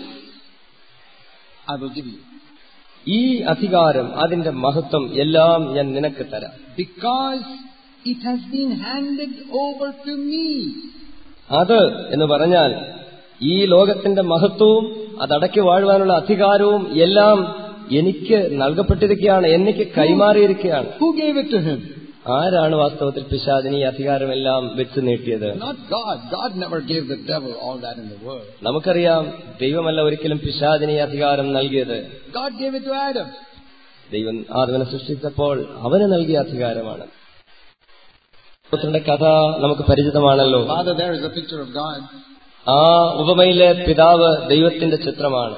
I will give you. ഈ അധികാരം, അതിന്റെ മഹത്വം എല്ലാം ഞാൻ നിനക്ക് തരാം. Because it has been handed over to me. അത് എന്ന് പറഞ്ഞാൽ ഈ ലോകത്തിന്റെ മഹത്വവും അതടക്കി വാഴുവാനുള്ള അധികാരവും എല്ലാം എനിക്ക് നൽകപ്പെട്ടിരിക്കുകയാണ്, എനിക്ക് കൈമാറിയിരിക്കുകയാണ്. Who gave it to him? ആരാണ് വാസ്തവത്തിൽ പിശാചിന് ഈ അധികാരമെല്ലാം വെച്ച് നീട്ടിയത്? Not God. God never gave the devil all that in the world. നമുക്കറിയാം, ദൈവമല്ല ഒരിക്കലും പിശാചിന് ഈ അധികാരം നൽകിയത്. God gave it to Adam. ദൈവം ആദവിനെ സൃഷ്ടിച്ചപ്പോൾ അവന് നൽകിയ അധികാരമാണ്. പുത്രന്റെ കഥ നമുക്ക് പരിചിതമാണല്ലോ. Father, there is a picture of God. ആ ഉപമയിലെ പിതാവ് ദൈവത്തിന്റെ ചിത്രമാണ്.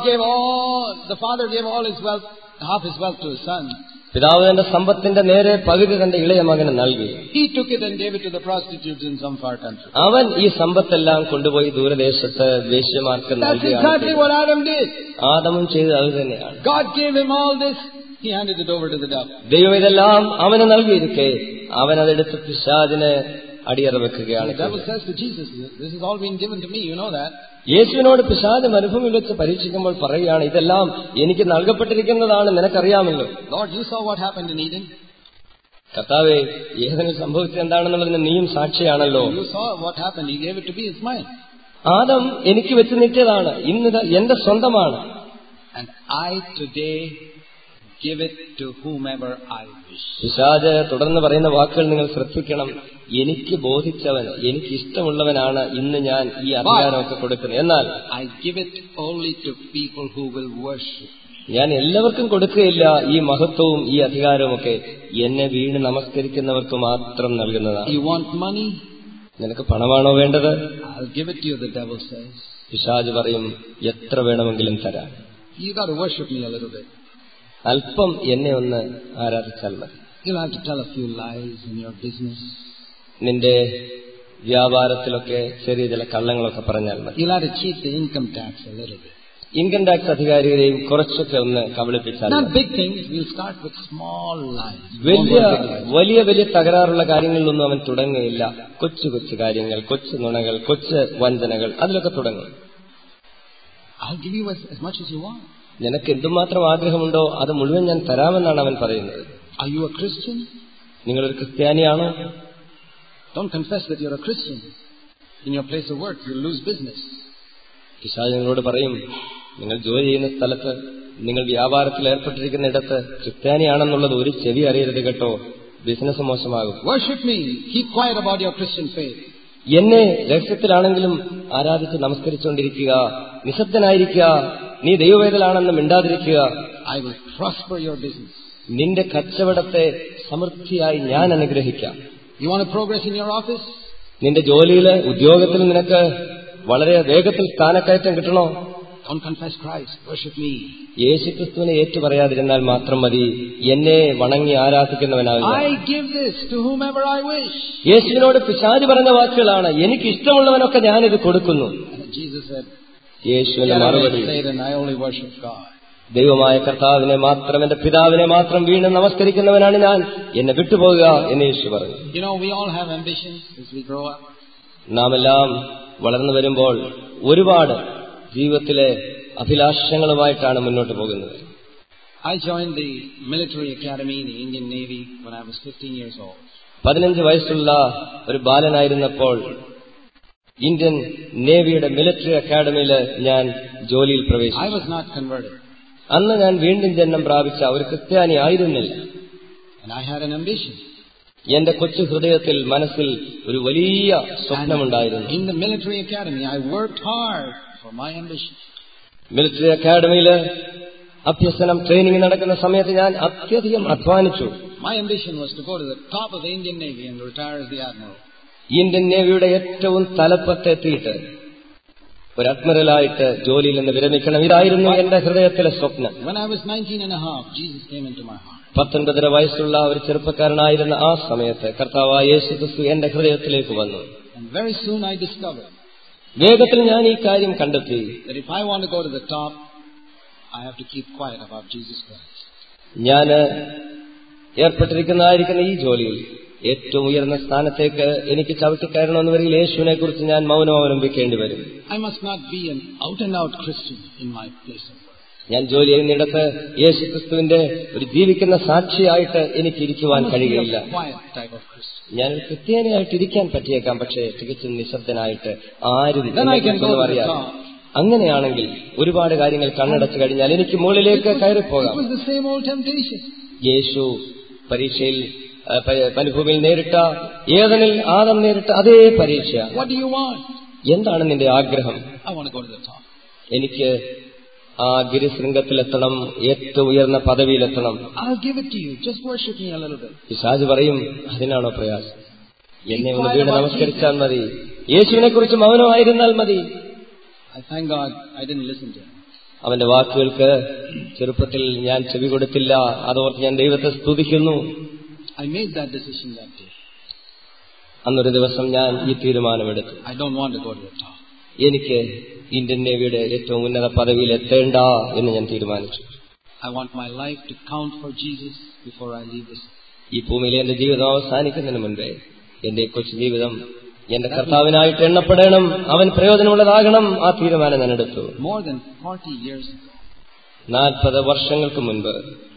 The father gave all his wealth, half his wealth to his son. പിതാവ് തന്റെ സമ്പത്തിന്റെ നേരെ പകുതി തന്റെ ഇളയ മകന് നൽകി. He took it and gave it to the prostitutes in some far country. അവൻ ഈ സമ്പത്തെല്ലാം കൊണ്ടുപോയി ദൂരദേശത്ത് വേശ്യമാർക്ക് നൽകി. That's exactly what Adam did. ആദമും ചെയ്തത് അത് തന്നെയാണ്. God gave him all this. He handed it over to the devil. ദൈവം ഇതെല്ലാം അവന് നൽകിയിരിക്കെ അവൻ അതെടുത്ത് പിശാചിന് അടിയറ വെക്കുകയാണ്. The devil says to Jesus, "This has all been given to me. You know that." യേശുവിനോട് പിശാച് മരുഭൂമിയിൽ വെച്ച് പരീക്ഷിക്കുമ്പോൾ പറയുകയാണ്, ഇതെല്ലാം എനിക്ക് നൽകപ്പെട്ടിരിക്കുന്നതാണ്, നിനക്കറിയാമല്ലോ. Lord, you saw what happened in Eden. കർത്താവേ, ഏതെങ്കിലും സംഭവിച്ചത് എന്താണെന്നുള്ളതിന് നീയും സാക്ഷിയാണല്ലോ. You saw what happened. He gave it to me. It's mine. Adam എനിക്ക് വെച്ച് നീട്ടിയതാണ്, ഇന്ന് എന്റെ സ്വന്തമാണ്. And I today give it to whomever I wish. പിശാച് തുടർന്ന് പറയുന്ന വാക്കുകൾ നിങ്ങൾ ശ്രദ്ധിക്കണം. എനിക്ക് ബോധിച്ചവൻ, എനിക്ക് ഇഷ്ടമുള്ളവനാണ് ഇന്ന് ഞാൻ ഈ അധികാരമൊക്കെ കൊടുക്കുന്നത്. എന്നാൽ I give it only to people who will worship. ഞാൻ എല്ലാവർക്കും കൊടുക്കുകയില്ല. ഈ മഹത്വവും ഈ അധികാരവുമൊക്കെ എന്നെ വീണ് നമസ്കരിക്കുന്നവർക്ക് മാത്രം നൽകുന്നതാണ്. You want money? നിനക്ക് പണമാണോ വേണ്ടത്? I'll give it to you, the devil says. പിശാച് പറയും, എത്ര വേണമെങ്കിലും തരാം. You got to worship me a little bit. അല്പം എന്നെ ഒന്ന് ആരാധിച്ചാൽ മതി. You'll have to tell a few lies in your business. നിന്റെ വ്യാപാരത്തിലൊക്കെ ചെറിയ ചില കള്ളങ്ങളൊക്കെ പറഞ്ഞാൽ മതി. You'll have to cheat the income tax a little bit. Income tax അധികാരികളെയും കുറച്ചൊക്കെ ഒന്ന് കബളിപ്പിച്ചാൽ. Not big things. We'll start with small lies. വലിയ വലിയ തകരാറുള്ള കാര്യങ്ങളിലൊന്നും അവൻ തുടങ്ങുകയില്ല. കൊച്ചു കൊച്ചു കാര്യങ്ങൾ, കൊച്ചു നുണകൾ, കൊച്ചു വഞ്ചനകൾ, അതിലൊക്കെ തുടങ്ങും. I'll give you as much as you want. നിനക്ക് എന്തുമാത്രം ആഗ്രഹമുണ്ടോ അത് മുഴുവൻ ഞാൻ തരാമെന്നാണ് അവൻ പറയുന്നത്. Are you a Christian? നിങ്ങളൊരു ക്രിസ്ത്യാനിയാണോ? Don't confess that you're a Christian. In your place of work, you'll lose business. പിശാച് നിങ്ങളോട് പറയും, നിങ്ങൾ ജോലി ചെയ്യുന്ന സ്ഥലത്ത്, നിങ്ങൾ വ്യാപാരത്തിൽ ഏർപ്പെട്ടിരിക്കുന്നിടത്ത് ക്രിസ്ത്യാനിയാണെന്നുള്ളത് ഒരു ചെവി അറിയരുത് കേട്ടോ, ബിസിനസ് മോശമാകും. Worship me. Keep quiet about your Christian faith. എന്നെ രഹസ്യത്തിലാണെങ്കിലും ആരാധിച്ച് നമസ്കരിച്ചുകൊണ്ടിരിക്കുക, നിശബ്ദനായിരിക്കുക, നീ ദൈവവേദലാണെന്ന് മിണ്ടാതിരിക്കുക. I will prosper your business. നിന്റെ കച്ചവടത്തെ സമൃദ്ധിയായി ഞാൻ അനുഗ്രഹിക്കാം. You want to progress in your office? നിന്റെ ജോലിയിൽ, ഉദ്യോഗത്തിൽ നിനക്ക് വളരെ വേഗത്തിൽ സ്ഥാനക്കയറ്റം കിട്ടണോ? Don't confess Christ. Worship me. യേശുക്രിസ്തുവിനെ ഏറ്റുപറയാതിരുന്നാൽ മാത്രം മതി, എന്നെ വണങ്ങി ആരാധിക്കുന്നവനാകുക. I give this to whomever I wish. യേശുവിനോട് പിശാച് പറഞ്ഞ വാക്കുകളാണ്, എനിക്ക് ഇഷ്ടമുള്ളവനൊക്കെ ഞാനിത് കൊടുക്കുന്നു. Jesus said, യേശുവിന്റെ മറുപടി, Satan, I only worship God. ദൈവമായ കർത്താവിനെ മാത്രം, എന്റെ പിതാവിനെ മാത്രം വീണ് നമസ്കരിക്കുന്നവനാണ് ഞാൻ, എന്നെ വിട്ടുപോകുക എന്ന് യേശു പറഞ്ഞു. You know, we all have ambitions as we grow up. നാം എല്ലാം വളർന്നു വരുമ്പോൾ ഒരുപാട് ജീവിതത്തിലെ അഭിലാഷങ്ങളുമായിട്ടാണ് മുന്നോട്ട് പോകുന്നത്. I joined the military academy in the Indian Navy when I was 15 years old. 15 വയസ്സുള്ള ഒരു ബാലനായിരുന്നപ്പോൾ ഇന്ത്യൻ നേവിയുടെ മിലിറ്ററി അക്കാഡമിയിൽ ഞാൻ ജോലിയിൽ പ്രവേശിച്ചു. I was not converted. അന്ന് ഞാൻ വീണ്ടും ജന്മം പ്രാപിച്ച ഒരു ക്രിസ്ത്യാനി ആയിരുന്നില്ല. And I had an ambition. എന്റെ കൊച്ചു ഹൃദയത്തിൽ, മനസ്സിൽ ഒരു വലിയ സ്വപ്നമുണ്ടായിരുന്നു. In the military academy, I worked hard for my ambition. Military അക്കാഡമിയിൽ അഭ്യസനം, ട്രെയിനിങ് നടക്കുന്ന സമയത്ത് ഞാൻ അത്യധികം അധ്വാനിച്ചു. My ambition was to go to the top of the Indian Navy and retire as the admiral. Indian നേവിയുടെ ഏറ്റവും തലപ്പത്തെത്തിയിട്ട് ഒരു അഡ്മിറലായിട്ട് ജോലിയിൽ നിന്ന് വിരമിക്കണം. ഇതായിരുന്നു എന്റെ ഹൃദയത്തിലെ സ്വപ്നം. When I was 19 and a half, Jesus came into my heart. 19 വയസ്സുള്ള ഒരു ചെറുപ്പക്കാരനായിരുന്ന ആ സമയത്ത് കർത്താവായ യേശുക്രിസ്തു എന്റെ ഹൃദയത്തിലേക്ക് വന്നു. And very soon I discovered വേഗത്തിൽ ഞാൻ ഈ കാര്യം കണ്ടെത്തി, that if I want to go to the top, I have to keep quiet about Jesus Christ. ഞാൻ ഏർപ്പെട്ടിരിക്കുന്നതായിരിക്കുന്ന ഈ ജോലിയിൽ ഏറ്റവും ഉയർന്ന സ്ഥാനത്തേക്ക് എനിക്ക് ചവിട്ടിക്കയറണമെന്ന് വരികിൽ യേശുവിനെ കുറിച്ച് ഞാൻ മൗനം അവലംബിക്കേണ്ടി വരും. I must not be an out and out Christian in my place of work. ഞാൻ ജോലി ചെയ്യുന്നിടത്ത് യേശുക്രിസ്തുവിന്റെ ഒരു ജീവിക്കുന്ന സാക്ഷിയായിട്ട് എനിക്ക് ഇരിക്കുവാൻ കഴിയുകയില്ല. ഞാനൊരു ക്രിസ്ത്യാനിയായിട്ട് ഇരിക്കാൻ പറ്റിയേക്കാം, പക്ഷേ തികച്ചും നിശബ്ദനായിട്ട് ആരും അറിയാം. അങ്ങനെയാണെങ്കിൽ ഒരുപാട് കാര്യങ്ങൾ കണ്ണടച്ചു കഴിഞ്ഞാൽ എനിക്ക് മുകളിലേക്ക് കയറിപ്പോകാം. യേശു പരീക്ഷയിൽ മരുഭൂമിയിൽ നേരിട്ട, ഏദനിൽ ആദം നേരിട്ട അതേ പരീക്ഷ. What do you want? എന്താണ് നിന്റെ ആഗ്രഹം? I want to go to the top. എനിക്ക് ആ ഗിരിശൃംഗത്തിലെത്തണം, ഏറ്റവും ഉയർന്ന പദവിയിലെത്തണം. I'll give it to you. Just worship me a little bit. പിശാച് പറയും, അതിനാണോ പ്രയാസം? എന്നെ ഒന്ന് വീട് നമസ്കരിച്ചാൽ മതി, യേശുവിനെ കുറിച്ച് മൗനമായിരുന്നാൽ മതി. I thank God I didn't listen to him. അവന്റെ വാക്കുകൾക്ക് ചെറുപ്പത്തിൽ ഞാൻ ചെവി കൊടുത്തില്ല. അതോർത്ത് ഞാൻ ദൈവത്തെ സ്തുതിക്കുന്നു. I made that decision that day. അന്നൊരു ദിവസം ഞാൻ ഈ തീരുമാനമെടുത്തു. I don't want to go to the top. എനിക്ക് ഇന്ത്യൻ നേവിയുടെ ഏറ്റവും ഉന്നത പദവിയിൽ എത്തേണ്ട എന്ന് ഞാൻ തീരുമാനിച്ചു. I want my life to count for Jesus before I leave this. ഈ ഭൂമിയിലെ എന്റെ ജീവിതം അവസാനിക്കുന്നതിന് മുൻപേ എന്റെ കൊച്ചു ജീവിതം എന്റെ കർത്താവിനായിട്ട് എണ്ണപ്പെടണം, അവൻ പ്രയോജനമുള്ളതാകണം. ആ തീരുമാനം ഞാൻ എടുത്തു. More than 40 years ago. 40 വർഷങ്ങൾക്ക് മുൻപ്.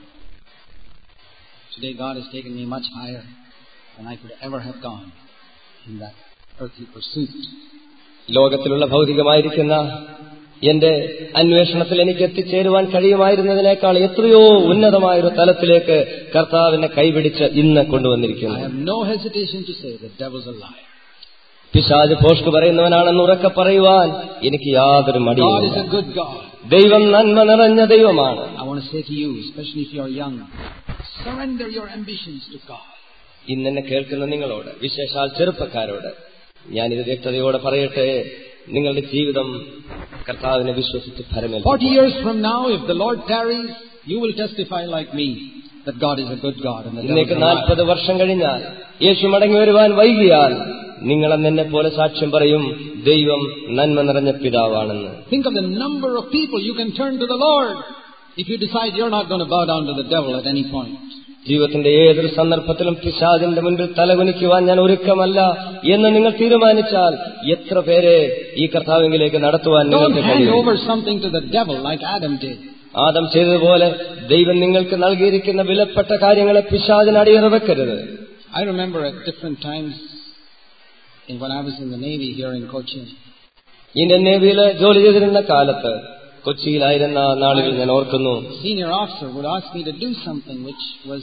Today God has taken me much higher than I could ever have gone in that earthly pursuit. ലോകത്തിലുള്ള ഭൗതികമായിരിക്കുന്ന എന്റെ അന്വേഷണത്തിൽ എനിക്ക് എത്തിച്ചേരുവാൻ കഴിയുമായിരുന്നതിനേക്കാൾ എത്രയോ ഉന്നതമായൊരു തലത്തിലേക്ക് കർത്താവിനെ കൈപിടിച്ച് ഇന്ന് കൊണ്ടുവന്നിരിക്കുന്നു. I have no hesitation to say the devil's a liar. പിശാച് ഭോഷ്ക് പറയുന്നവനാണെന്ന് ഉറക്കെ പറയുവാൻ എനിക്ക് യാതൊരു മടിയുമില്ല. God is a good God. ദൈവം നന്മ നിറഞ്ഞ ദൈവമാണ്. I want to say to you, especially if you are young, surrender your ambitions to God. ഇന്നെന്നെ കേൾക്കുന്ന നിങ്ങളോട്, വിശേഷാൽ ചെറുപ്പക്കാരോട് ഞാനിത് വ്യക്തതയോടെ പറയട്ടെ, നിങ്ങളുടെ ജീവിതം കർത്താവിനെ വിശ്വസിച്ച് ഫലമേൽപ്പിക്കുക. 40 years from now, if the Lord tarries, you will testify like me that God is a good God. ഇന്നേക്ക് 40 വർഷം കഴിഞ്ഞാൽ യേശു മടങ്ങി വരുവാൻ വൈകിയാൽ നിങ്ങൾ എന്നെ പോലെ സാക്ഷ്യം പറയും, ദൈവം നന്മ നിറഞ്ഞ പിതാവാണെന്ന്. Think of the number of people you can turn to the Lord if you decide you're not going to bow down to the devil at any point. ജീവിതത്തിന്റെ ഏതൊരു സന്ദർഭത്തിലും പിശാചിന്റെ മുൻപിൽ തലകുനിക്കുവാൻ ഞാൻ ഒരുക്കമല്ല എന്ന് നിങ്ങൾ തീരുമാനിച്ചാൽ എത്ര പേരെ ഈ കർത്താവിലേക്ക് നടത്തുവാൻ നിങ്ങൾക്ക് കഴിയും? Don't hand over something to the devil like Adam did. Adam ചെയ്തതുപോലെ ദൈവം നിങ്ങൾക്ക് നൽകിയിരിക്കുന്ന വിലപ്പെട്ട കാര്യങ്ങളെ പിശാചിന് അടിയറ വെക്കരുത്. I remember at different times when I was in the Navy here in Cochin. Indian നേവിയിൽ ജോലി ചെയ്തിരുന്ന കാലത്ത് കൊച്ചിയിലായിരുന്ന നാളുകൾ ഞാൻ ഓർക്കുന്നു. Senior officer would ask me to do something which was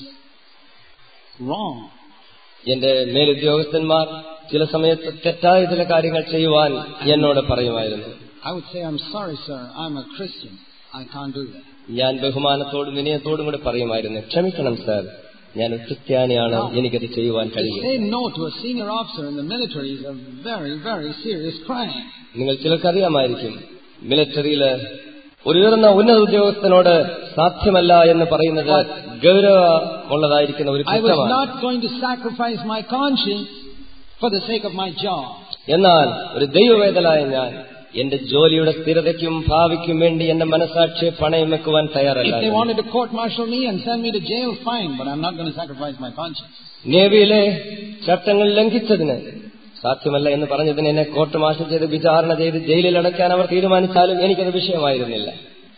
wrong. എന്റെ മേലുദ്യോഗസ്ഥന്മാർ ചില സമയത്ത് തെറ്റായ ചില കാര്യങ്ങൾ ചെയ്യുവാൻ എന്നോട് പറയുമായിരുന്നു. I would say, I'm sorry sir, I'm a Christian, I can't do that. ഞാൻ ബഹുമാനത്തോടും വിനയത്തോടും കൂടെ പറയുമായിരുന്നു, ക്ഷമിക്കണം സർ, ഞാൻ ക്രിസ്ത്യാനിയാണ്, എനിക്കത് ചെയ്യുവാൻ കഴിയും. To say no to a senior officer in the military is a very, very serious crime. നിങ്ങൾ ചിലർക്കറിയാമായിരിക്കും, മിലിറ്ററിയില് ഒരു ഉയർന്ന ഉന്നത ഉദ്യോഗസ്ഥനോട് സാധ്യമല്ല എന്ന് പറയുന്നത് ഗൗരവമുള്ളതായിരിക്കുന്ന ഒരു കുറ്റമാണ്. I was not going to sacrifice my conscience for the sake of my job. എന്നാൽ ഒരു ദൈവവേദനായ ഞാൻ എന്റെ ജോലിയുടെ സ്ഥിരതയ്ക്കും ഭാവിക്കും വേണ്ടി എന്റെ മനസാക്ഷിയെ പണയം വെക്കുവാൻ തയ്യാറല്ല. If they wanted to court-martial me and send me to jail, fine, but I'm not going to sacrifice my conscience. നേവിയിലെ ചട്ടങ്ങൾ ലംഘിച്ചതിന്, സാധ്യമല്ല എന്ന് പറഞ്ഞതിന് എന്നെ കോർട്ട് മാർഷൽ ചെയ്ത് വിചാരണ ചെയ്ത് ജയിലിൽ അടയ്ക്കാൻ അവർ തീരുമാനിച്ചാലും എനിക്കത് വിഷയമായിരുന്നില്ല.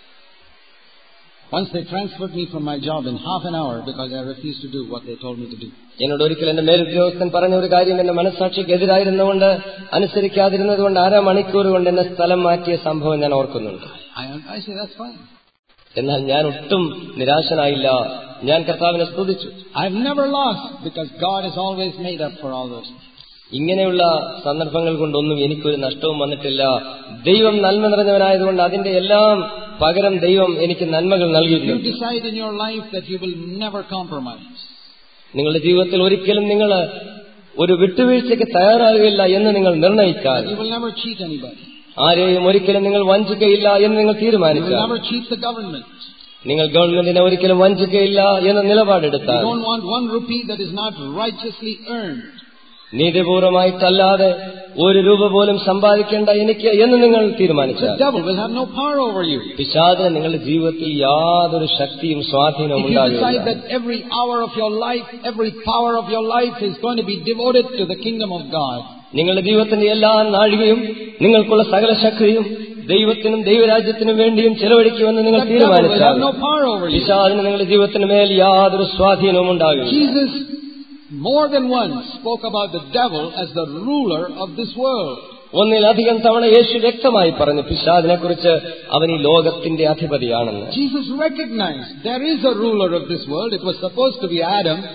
Once they transferred me from my job in half an hour because I refused to do what they told me to do. എന്നോട് ഒരിക്കൽ എന്റെ മേലുദ്യോഗസ്ഥൻ പറഞ്ഞ ഒരു കാര്യം എന്റെ മനസ്സാക്ഷിക്ക് എതിരായിരുന്നുകൊണ്ട്, അനുസരിക്കാതിരുന്നതുകൊണ്ട് അരമണിക്കൂർ കൊണ്ട് എന്നെ സ്ഥലം മാറ്റിയ സംഭവം ഞാൻ ഓർക്കുന്നുണ്ട്. I say that's fine. എന്നാൽ ഞാൻ ഒട്ടും നിരാശനായില്ല. ഞാൻ കർത്താവിനെ സ്തുതിച്ചു. I've never lost because God has always made up for all those. ഇങ്ങനെയുള്ള സന്ദർഭങ്ങൾ കൊണ്ടൊന്നും എനിക്കൊരു നഷ്ടവും വന്നിട്ടില്ല. ദൈവം നന്മ നിറഞ്ഞവനായതുകൊണ്ട് അതിന്റെ എല്ലാം പകരം ദൈവം എനിക്ക് നന്മകൾ നൽകിയിട്ടുണ്ട്. You decide in your life that you will never compromise. നിങ്ങളുടെ ജീവിതത്തിൽ ഒരിക്കലും നിങ്ങൾ ഒരു വിട്ടുവീഴ്ചയ്ക്ക് തയ്യാറാകുകയില്ല എന്ന് നിങ്ങൾ നിർണയിച്ചാൽ, You will never cheat anybody. ആരെയും ഒരിക്കലും നിങ്ങൾ വഞ്ചിക്കയില്ല എന്ന് നിങ്ങൾ You will തീരുമാനിച്ചാൽ, never cheat the government. നിങ്ങൾ ഗവൺമെന്റിനെ ഒരിക്കലും വഞ്ചിക്കയില്ല എന്ന് നിലപാടെടുത്താൽ, You don't want 1 rupee that is not righteously earned. നീതിപൂർവമായിട്ടല്ലാതെ ഒരു രൂപ പോലും സമ്പാദിക്കേണ്ട എനിക്ക് എന്ന് നിങ്ങൾ The തീരുമാനിച്ചാൽ, devil will have no power over you. പിശാചിന് നിങ്ങളുടെ ജീവിതത്തിൽ യാതൊരു ശക്തിയും സ്വാധീനവും If you decide ഉണ്ടാകില്ല. that every hour of your life, every power of your life is going to be devoted to the kingdom of God, നിങ്ങളുടെ ജീവിതത്തിന്റെ എല്ലാ നാഴികയും നിങ്ങൾക്കുള്ള സകല ശക്തിയും ദൈവത്തിനും ദൈവരാജ്യത്തിനും വേണ്ടിയും ചെലവഴിക്കുമെന്ന് നിങ്ങൾ the devil will have തീരുമാനിച്ചാൽ, no power over you. പിശാചിന് നിങ്ങളുടെ ജീവിതത്തിന് മേൽ യാതൊരു സ്വാധീനവും ഉണ്ടാകില്ല. Jesus more than once spoke about the devil as the ruler of this world. ഒന്നിലധികം തവണ യേശു വ്യക്തമായി പറഞ്ഞു പിശാചിനെ കുറിച്ച്, അവൻ ഈ ലോകത്തിന്റെ അധിപതിയാണെന്ന്. Jesus recognized there is a ruler of this world. It was supposed to be Adam,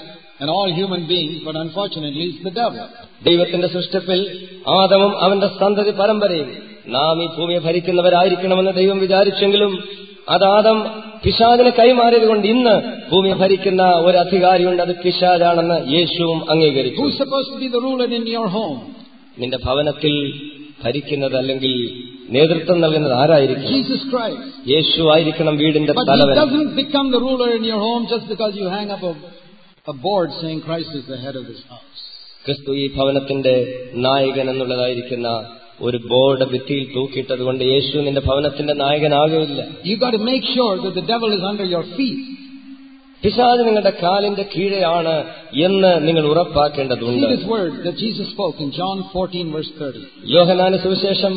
and all human beings, but unfortunately it's the devil. ദൈവത്തിന്റെ സൃഷ്ടിപ്പിൽ ആദമും അവന്റെ സന്തതി പരമ്പരയും നാം ഈ ഭൂമിയെ ഭരിക്കുന്നവരായിരിക്കണമെന്ന് ദൈവം വിചാരിച്ചെങ്കിലും അത് ആദം പിശാചിനെ കൈമാറിയതുകൊണ്ട് ഇന്ന് ഭൂമിയെ ഭരിക്കുന്ന ഒരു അധികാരിയുണ്ട്, അത് പിശാചാണെന്ന് യേശുവും അംഗീകരിച്ചു. Who's supposed to be the ruler in your home? നിന്റെ ഭവനത്തിൽ ഭരിക്കുന്നത് അല്ലെങ്കിൽ നേതൃത്വം നൽകുന്നത് ആരായിരിക്കും? Jesus Christ. യേശു ആയിരിക്കണം വീടിന്റെ But തലവൻ. he doesn't become the ruler in your home just because you hang up a board saying Christ is the head of this house. ക്രിസ്തു ഈ ഭവനത്തിന്റെ നായകൻ എന്നുള്ളതായിരിക്കുന്ന ഒരു ബോർഡ് ഭിത്തിയിൽ തൂക്കിയിട്ടത് കൊണ്ട് യേശു നിന്റെ ഭവനത്തിന്റെ നായകനാകില്ല. You got to make sure that the devil is under your feet. പിശാച് നിങ്ങളുടെ കാലിന്റെ കീഴെയാണ് എന്ന് നിങ്ങൾ ഉറപ്പാക്കേണ്ടതുണ്ട്. See this word that Jesus spoke in John 14 verse 30. യോഹന്നാന്റെ സുവിശേഷം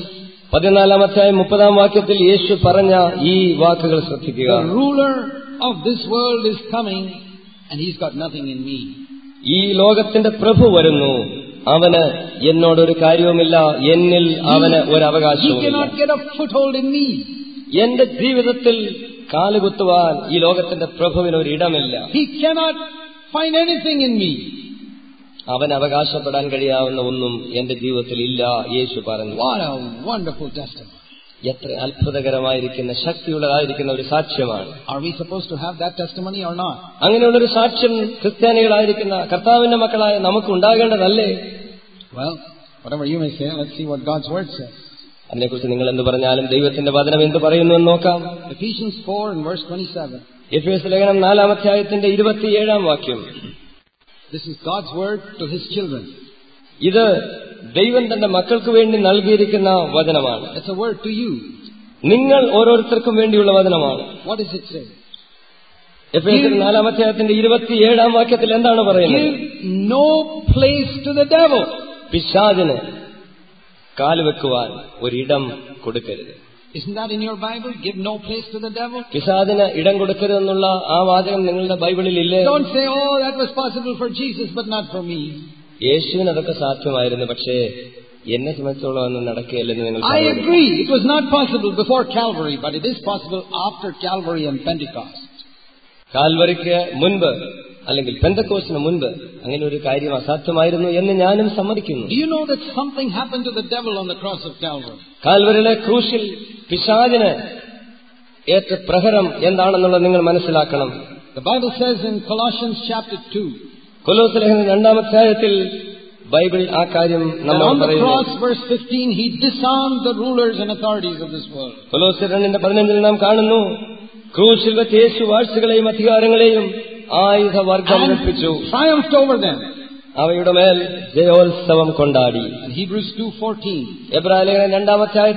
14:30 യേശു പറഞ്ഞ ഈ വാക്കുകൾ ശ്രദ്ധിക്കുക. The ruler of this world is coming and he's got nothing in me. ഈ ലോകത്തിന്റെ പ്രഭു വരുന്നു, അവന് എന്നോടൊരു കാര്യവുമില്ല, എന്നിൽ അവന് ഒരു അവകാശവുമില്ല. He cannot get a foothold in me. എന്റെ ജീവിതത്തിൽ കാലുകുത്തുവാൻ ഈ ലോകത്തിന്റെ പ്രഭുവിന് ഒരു ഇടമില്ല. He cannot find anything in me. അവൻ അവകാശപ്പെടാൻ കഴിയാവുന്ന ഒന്നും എന്റെ ജീവിതത്തിൽ ഇല്ല, യേശു പറഞ്ഞു. What a wonderful testimony. എത്ര അത്ഭുതകരമായിരിക്കുന്ന ശക്തിയുള്ളതായിരിക്കുന്ന ഒരു സാക്ഷ്യമാണ്. Are we supposed to have that testimony or not? അങ്ങനെയുള്ളൊരു സാക്ഷ്യം ക്രിസ്ത്യാനികളായിരിക്കുന്ന കർത്താവിന്റെ മക്കളായ നമുക്ക് ഉണ്ടാകേണ്ടതല്ലേ? Well, whatever you may say, let's see what God's word says. അതിനെക്കുറിച്ച് നിങ്ങൾ എന്ത് പറഞ്ഞാലും ദൈവത്തിന്റെ വചനം എന്ത് പറയുന്നു എന്ന് നോക്കാം. Ephesians 4 and verse 27. എഫേസ്യ ലേഖനം 4:27. This is God's word to his children. ഇത് ദൈവം തന്റെ മക്കൾക്ക് വേണ്ടി നൽകിയിരിക്കുന്ന വചനമാണ്. It's a word to you. നിങ്ങൾ ഓരോരുത്തർക്കും വേണ്ടിയുള്ള വചനമാണ്. What does it say? എഫേസ്യ 4:27 എന്താണ് പറയുന്നത്? Give no place to the devil. പിശാചിന് കാലുവെക്കുവാൻ ഒരിടം കൊടുക്കരുത്. Isn't that in your Bible? Give no place to the devil. പിശാചിന് ഇടം കൊടുക്കരുതെന്നുള്ള ആ വാചകം നിങ്ങളുടെ ബൈബിളിൽ ഇല്ലേ? Don't say, oh, that was possible for Jesus but not for me. യേശുവിന് അതൊക്കെ സാധ്യമായിരുന്നു, പക്ഷേ എന്നെ സംബന്ധിച്ചോളം ഒന്നും നടക്കുകയില്ലെന്ന് നിങ്ങൾ I agree. It was not possible before Calvary, but it is possible after Calvary and Pentecost. കാൽവറിക്ക് മുൻപ് അല്ലെങ്കിൽ പെന്തക്കോസ്തിന് മുൻപ് അങ്ങനെ ഒരു കാര്യം അസാധ്യമായിരുന്നു എന്ന് ഞാനും സമ്മതിക്കുന്നു. Do you know that something happened to the devil on the cross of Calvary? കാൽവരിയിലെ ക്രൂശിൽ പിശാചിന് ഏറ്റ പ്രഹരം എന്താണെന്നുള്ളത് നിങ്ങൾ മനസ്സിലാക്കണം. The Bible says in Colossians chapter 2. കൊലോസ്യ ലേഖനം 2-ാം ബൈബിൾ ആ കാര്യം നമ്മളോട് പറയുന്നു. On the cross, verse 15, he disarmed the rulers and authorities of this world. കൊലോസ്യ 2:15 നാം കാണുന്നു, ക്രൂശിൽ വെച്ച് യേശു വാഴ്ചകളെയും അധികാരങ്ങളെയും ആയുധവർഗം ഏൽപ്പിച്ചു, triumphed over them. അവയുടെ മേൽ ജയോത്സവം കൊണ്ടാടി. Hebrews 2:14. എബ്രായ ലേഖനം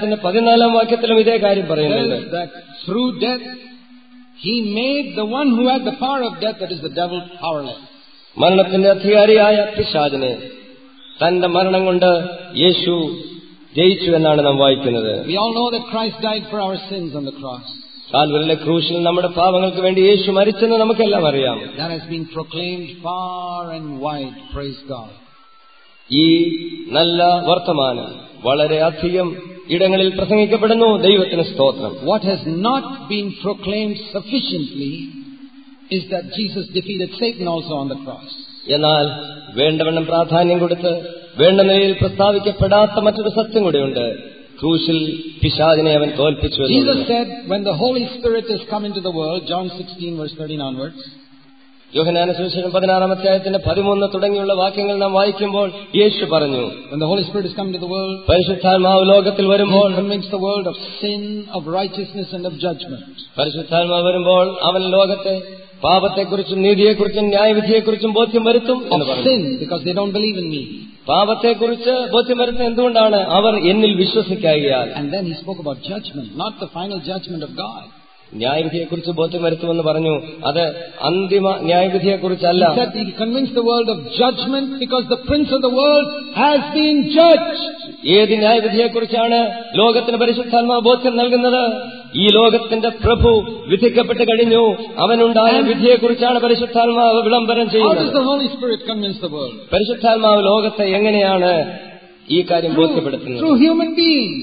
2-ാം ഇതേ കാര്യം പറയുന്നുണ്ട്. That through death he made the one who had the power of death, that is the devil, powerless. മരണത്തിന്റെ അധികാരിയായ പിശാചിനെ തന്റെ മരണം കൊണ്ട് യേശു ജയിച്ചു എന്നാണ് നാം വായിക്കുന്നത്. We all know that Christ died for our sins on the cross. കാൽവരിയിലെ ക്രൂശിൽ നമ്മുടെ പാപങ്ങൾക്ക് വേണ്ടി യേശു മരിച്ചെന്ന് നമുക്കെല്ലാം അറിയാം. That has been proclaimed far and wide. Praise God. ഈ നല്ല വർത്തമാനം വളരെ അധികം ഇടങ്ങളിൽ പ്രസംഗിക്കപ്പെടുന്നു. ദൈവത്തിന് സ്തോത്രം. What has not been proclaimed sufficiently is that Jesus defeated Satan also on the cross. എന്നാൽ വേണ്ടവണ്ണം പ്രാധാന്യം കൊടുത്ത് വേണ്ട നിലയിൽ പ്രസ്താവിക്കപ്പെടാത്ത മറ്റൊരു സത്യം കൂടെയുണ്ട്. ക്രൂശിൽ പിശാചിനെ അവൻ തോൽപ്പിച്ചു. Jesus said, when the Holy Spirit is come into the world, John 16 verse 13 onwards. യോഹന്നാന്റെ സുവിശേഷം 16-13 തുടങ്ങിയുള്ള വാക്യങ്ങൾ നാം വായിക്കുമ്പോൾ യേശു പറഞ്ഞു, when the Holy Spirit is come into the world, പരിശുദ്ധാത്മാവ് ലോകത്തിൽ വരുമ്പോൾ, he convinced the world of sin, of righteousness and of judgment. പരിശുദ്ധാത്മാവ് വരുമ്പോൾ അവൻ ലോകത്തെ പാപത്തെക്കുറിച്ചും നീതിയെക്കുറിച്ചും ന്യായവിധിയെക്കുറിച്ചും ബോധ്യം വരുത്തും എന്ന് പറഞ്ഞു. Sin, because they don't believe in me. പാപത്തെക്കുറിച്ച് ബോധ്യം വരുത്തുന്നത് എന്തുകൊണ്ടാണ്? അവർ എന്നിൽ വിശ്വസിക്കായികയാൽ. And then he spoke about judgment, not the final judgment of God. ന്യായവിധിയെക്കുറിച്ച് ബോധ്യം വരുത്തുമെന്ന് പറഞ്ഞു. അത് അന്തിമ ന്യായവിധിയെക്കുറിച്ചല്ല. He said he convinced the world of judgment because the prince of the world has been judged. ഏത് ന്യായവിധിയെക്കുറിച്ചാണ് ലോകത്തിന് പരിശുദ്ധാത്മാവ് ബോധ്യം നൽകുന്നത്? ഈ ലോകത്തിന്റെ പ്രഭു വിധിക്കപ്പെട്ട് കഴിഞ്ഞു. അവനുണ്ടായ വിധിയെക്കുറിച്ചാണ് പരിശുദ്ധാത്മാവ് വിളംബരം ചെയ്യുന്നത്. How does the Holy Spirit convince the world? പരിശുദ്ധാത്മാവ് ലോകത്തെ എങ്ങനെയാണ് ഈ കാര്യം ബോധ്യപ്പെടുത്തുന്നത്? Through human beings.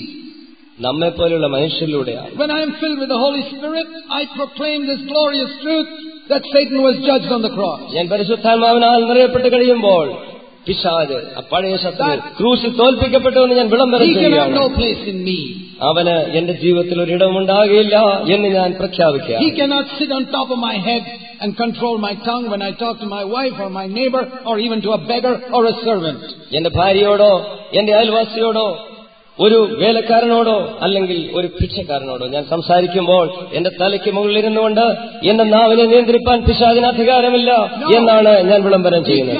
നമ്മെപ്പോലുള്ള മനുഷ്യരിലൂടെയാണ്. When I am filled with the Holy Spirit, I proclaim this glorious truth that Satan was judged on the cross. ഞാൻ പരിശുദ്ധാത്മാവിനാൽ നിറയപ്പെട്ട് കഴിയുമ്പോൾ പിശാച് പഴയ ശത്രു ക്രൂശിൽ തോൽപ്പിക്കപ്പെട്ടു എന്ന് ഞാൻ വിളംബരം He can have ചെയ്യുകയാണ്. no place in me. അവന് എന്റെ ജീവിതത്തിൽ ഒരിടമുണ്ടാകില്ല എന്ന് ഞാൻ പ്രഖ്യാപിക്കുക. He cannot sit on top of my head and control my tongue when I talk to my wife or my neighbor or even to a beggar or a servant. എന്റെ ഭാര്യയോടോ എന്റെ അയൽവാസിയോടോ ഒരു വേലക്കാരനോടോ അല്ലെങ്കിൽ ഒരു ഭിക്ഷക്കാരനോടോ ഞാൻ സംസാരിക്കുമ്പോൾ എന്റെ തലയ്ക്ക് മുകളിലിരുന്നുകൊണ്ട് എന്റെ നാവിനെ നിയന്ത്രിപ്പാൻ പിശാചിന് അധികാരമില്ല എന്നാണ് ഞാൻ വിളംബരം ചെയ്യുന്നത്.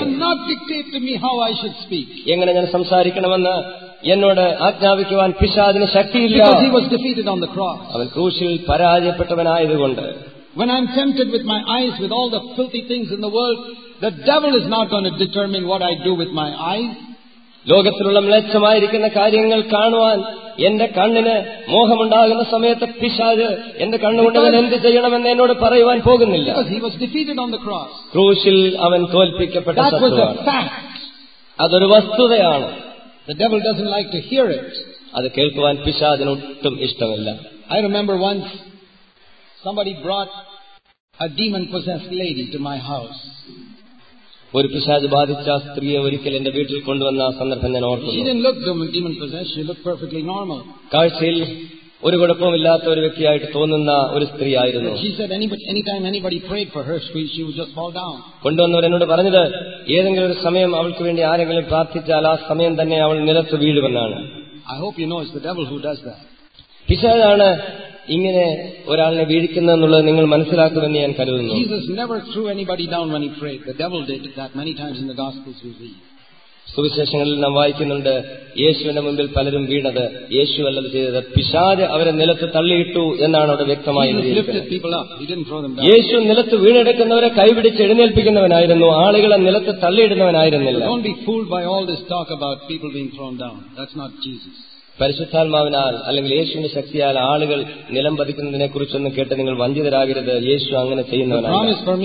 എങ്ങനെ ഞാൻ സംസാരിക്കണമെന്ന് എന്നോട് ആജ്ഞാപിക്കുവാൻ പിശാചിന് ശക്തിയില്ല. അവൻ ക്രൂശിൽ പരാജയപ്പെട്ടവനായതുകൊണ്ട്. When I'm tempted with my eyes with all the filthy things in the world, the devil is not going to determine what I do with my eyes. ലോകത്തിലുള്ള മ്ലേച്ഛമായിരിക്കുന്ന കാര്യങ്ങൾ കാണുവാൻ എന്റെ കണ്ണിന് മോഹമുണ്ടാകുന്ന സമയത്ത് പിശാച് എന്റെ കണ്ണുകൊണ്ട് ഞാൻ എന്ത് ചെയ്യണമെന്ന് എന്നോട് പറയുവാൻ പോകുന്നില്ല. ക്രൂശിൽ അവൻ തോൽപ്പിക്കപ്പെട്ട സത്യമാണ്. അതൊരു വസ്തുതയാണ്. The devil doesn't like to hear it. അത് കേൾക്കുവാൻ പിശാചിനൊട്ടും ഇഷ്ടമില്ല. I remember once somebody brought a demon-possessed lady to my house. ഒരു പിശാച് ബാധിച്ച സ്ത്രീയെ ഒരിക്കൽ എന്റെ വീട്ടിൽ കൊണ്ടുവന്ന സന്ദർഭം ഞാൻ ഓർക്കുന്നു. She didn't look demon-possessed. She looked perfectly normal. കാഴ്ചയിൽ ഒരു കുഴപ്പമില്ലാത്ത ഒരു വ്യക്തിയായിട്ട് തോന്നുന്ന ഒരു സ്ത്രീ ആയിരുന്നു. She said anytime anybody prayed for her, she would just fall down. കൊണ്ടുവന്നവർ എന്നോട് പറഞ്ഞത് ഏതെങ്കിലും ഒരു സമയം അവൾക്ക് വേണ്ടി ആരെങ്കിലും പ്രാർത്ഥിച്ചാൽ ആ സമയം തന്നെ അവൾ നിലത്ത് വീഴുമെന്നാണ്. I hope you know it's the devil who does that. പിശാചാണ് ഇങ്ങനെ ഒരാളിനെ വീഴിക്കുന്നതെന്നുള്ളത് നിങ്ങൾ മനസ്സിലാക്കുമെന്ന് ഞാൻ കരുതുന്നു. Jesus never threw anybody down when he prayed. The devil did that many times in the Gospels we read. സുവിശേഷങ്ങളിൽ നാം വായിക്കുന്നുണ്ട് യേശുവിന്റെ മുമ്പിൽ പലരും വീണത് യേശു അല്ലത് ചെയ്തത് പിശാച് അവരെ നിലത്ത് തള്ളിയിട്ടു എന്നാണ് അവിടെ വ്യക്തമായി എഴുതിയിരിക്കുന്നത്. യേശു നിലത്ത് വീണെടുക്കുന്നവരെ കൈപിടിച്ച് എഴുന്നേൽപ്പിക്കുന്നവനായിരുന്നു, ആളുകളെ നിലത്ത് തള്ളിയിടുന്നവനായിരുന്നില്ല. Don't be fooled by all this talk about people being thrown down. That's not Jesus. പരിശുദ്ധാത്മാവിനാൽ അല്ലെങ്കിൽ യേശുവിന്റെ ശക്തിയാൽ ആളുകൾ നിലം പതിക്കുന്നതിനെ കുറിച്ചൊന്നും കേട്ട് നിങ്ങൾ വഞ്ചിതരാകരുത്. യേശു അങ്ങനെ ചെയ്യുന്നവനാണ്.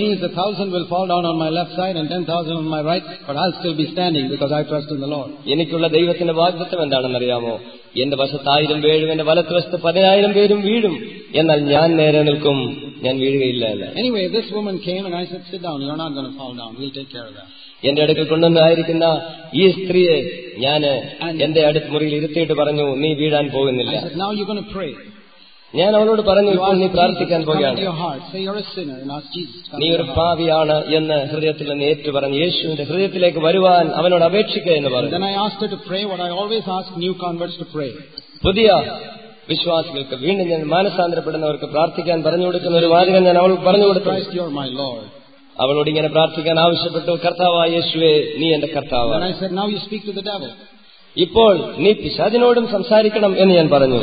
എനിക്കുള്ള ദൈവത്തിന്റെ വാഗ്ദത്തം എന്താണെന്നറിയാമോ? എന്റെ വശത്ത് 1000 വീഴും, എന്റെ വലത്തുവശത്ത് 10,000 പേരും വീഴും, എന്നാൽ ഞാൻ നേരെ നിൽക്കും, ഞാൻ വീഴുകയില്ല എന്ന്. Anyway, this woman came and I said, sit down, you're not going to fall down, we'll take care of that. എന്റെ അടുക്കൽ കൊണ്ടുവന്നായിരിക്കുന്ന ഈ സ്ത്രീയെ ഞാൻ എന്റെ അടുത്ത മുറിയിൽ ഇരുത്തിയിട്ട് പറഞ്ഞു, നീ വീഴാൻ പോകുന്നില്ല. ഞാൻ അവളോട് പറഞ്ഞു, ഇപ്പോൾ നീ പ്രാർത്ഥിക്കാൻ പോകുകയാണ്, നീ ഒരു പാപിയാണ് എന്ന് ഹൃദയത്തിൽ നിന്ന് ഏറ്റു പറഞ്ഞു യേശുവിന്റെ ഹൃദയത്തിലേക്ക് വരുവാൻ അവനോട് അപേക്ഷിക്കുക എന്ന് പറഞ്ഞു. പുതിയ വിശ്വാസികൾക്ക്, വീണ്ടും ഞാൻ മാനസാന്തരപ്പെടുന്നവർക്ക് പ്രാർത്ഥിക്കാൻ പറഞ്ഞു കൊടുക്കുന്ന ഒരു വാചകം ഞാൻ അവൾക്ക് പറഞ്ഞു കൊടുത്തു. അവളോട് ഇങ്ങനെ പ്രാർത്ഥിക്കാൻ ആവശ്യപ്പെട്ടു, കർത്താവായ യേശുവേ, നീ എന്റെ കർത്താവാണ്. ഇപ്പോൾ നീ പിശാചിനോടും സംസാരിക്കണം എന്ന് ഞാൻ പറഞ്ഞു.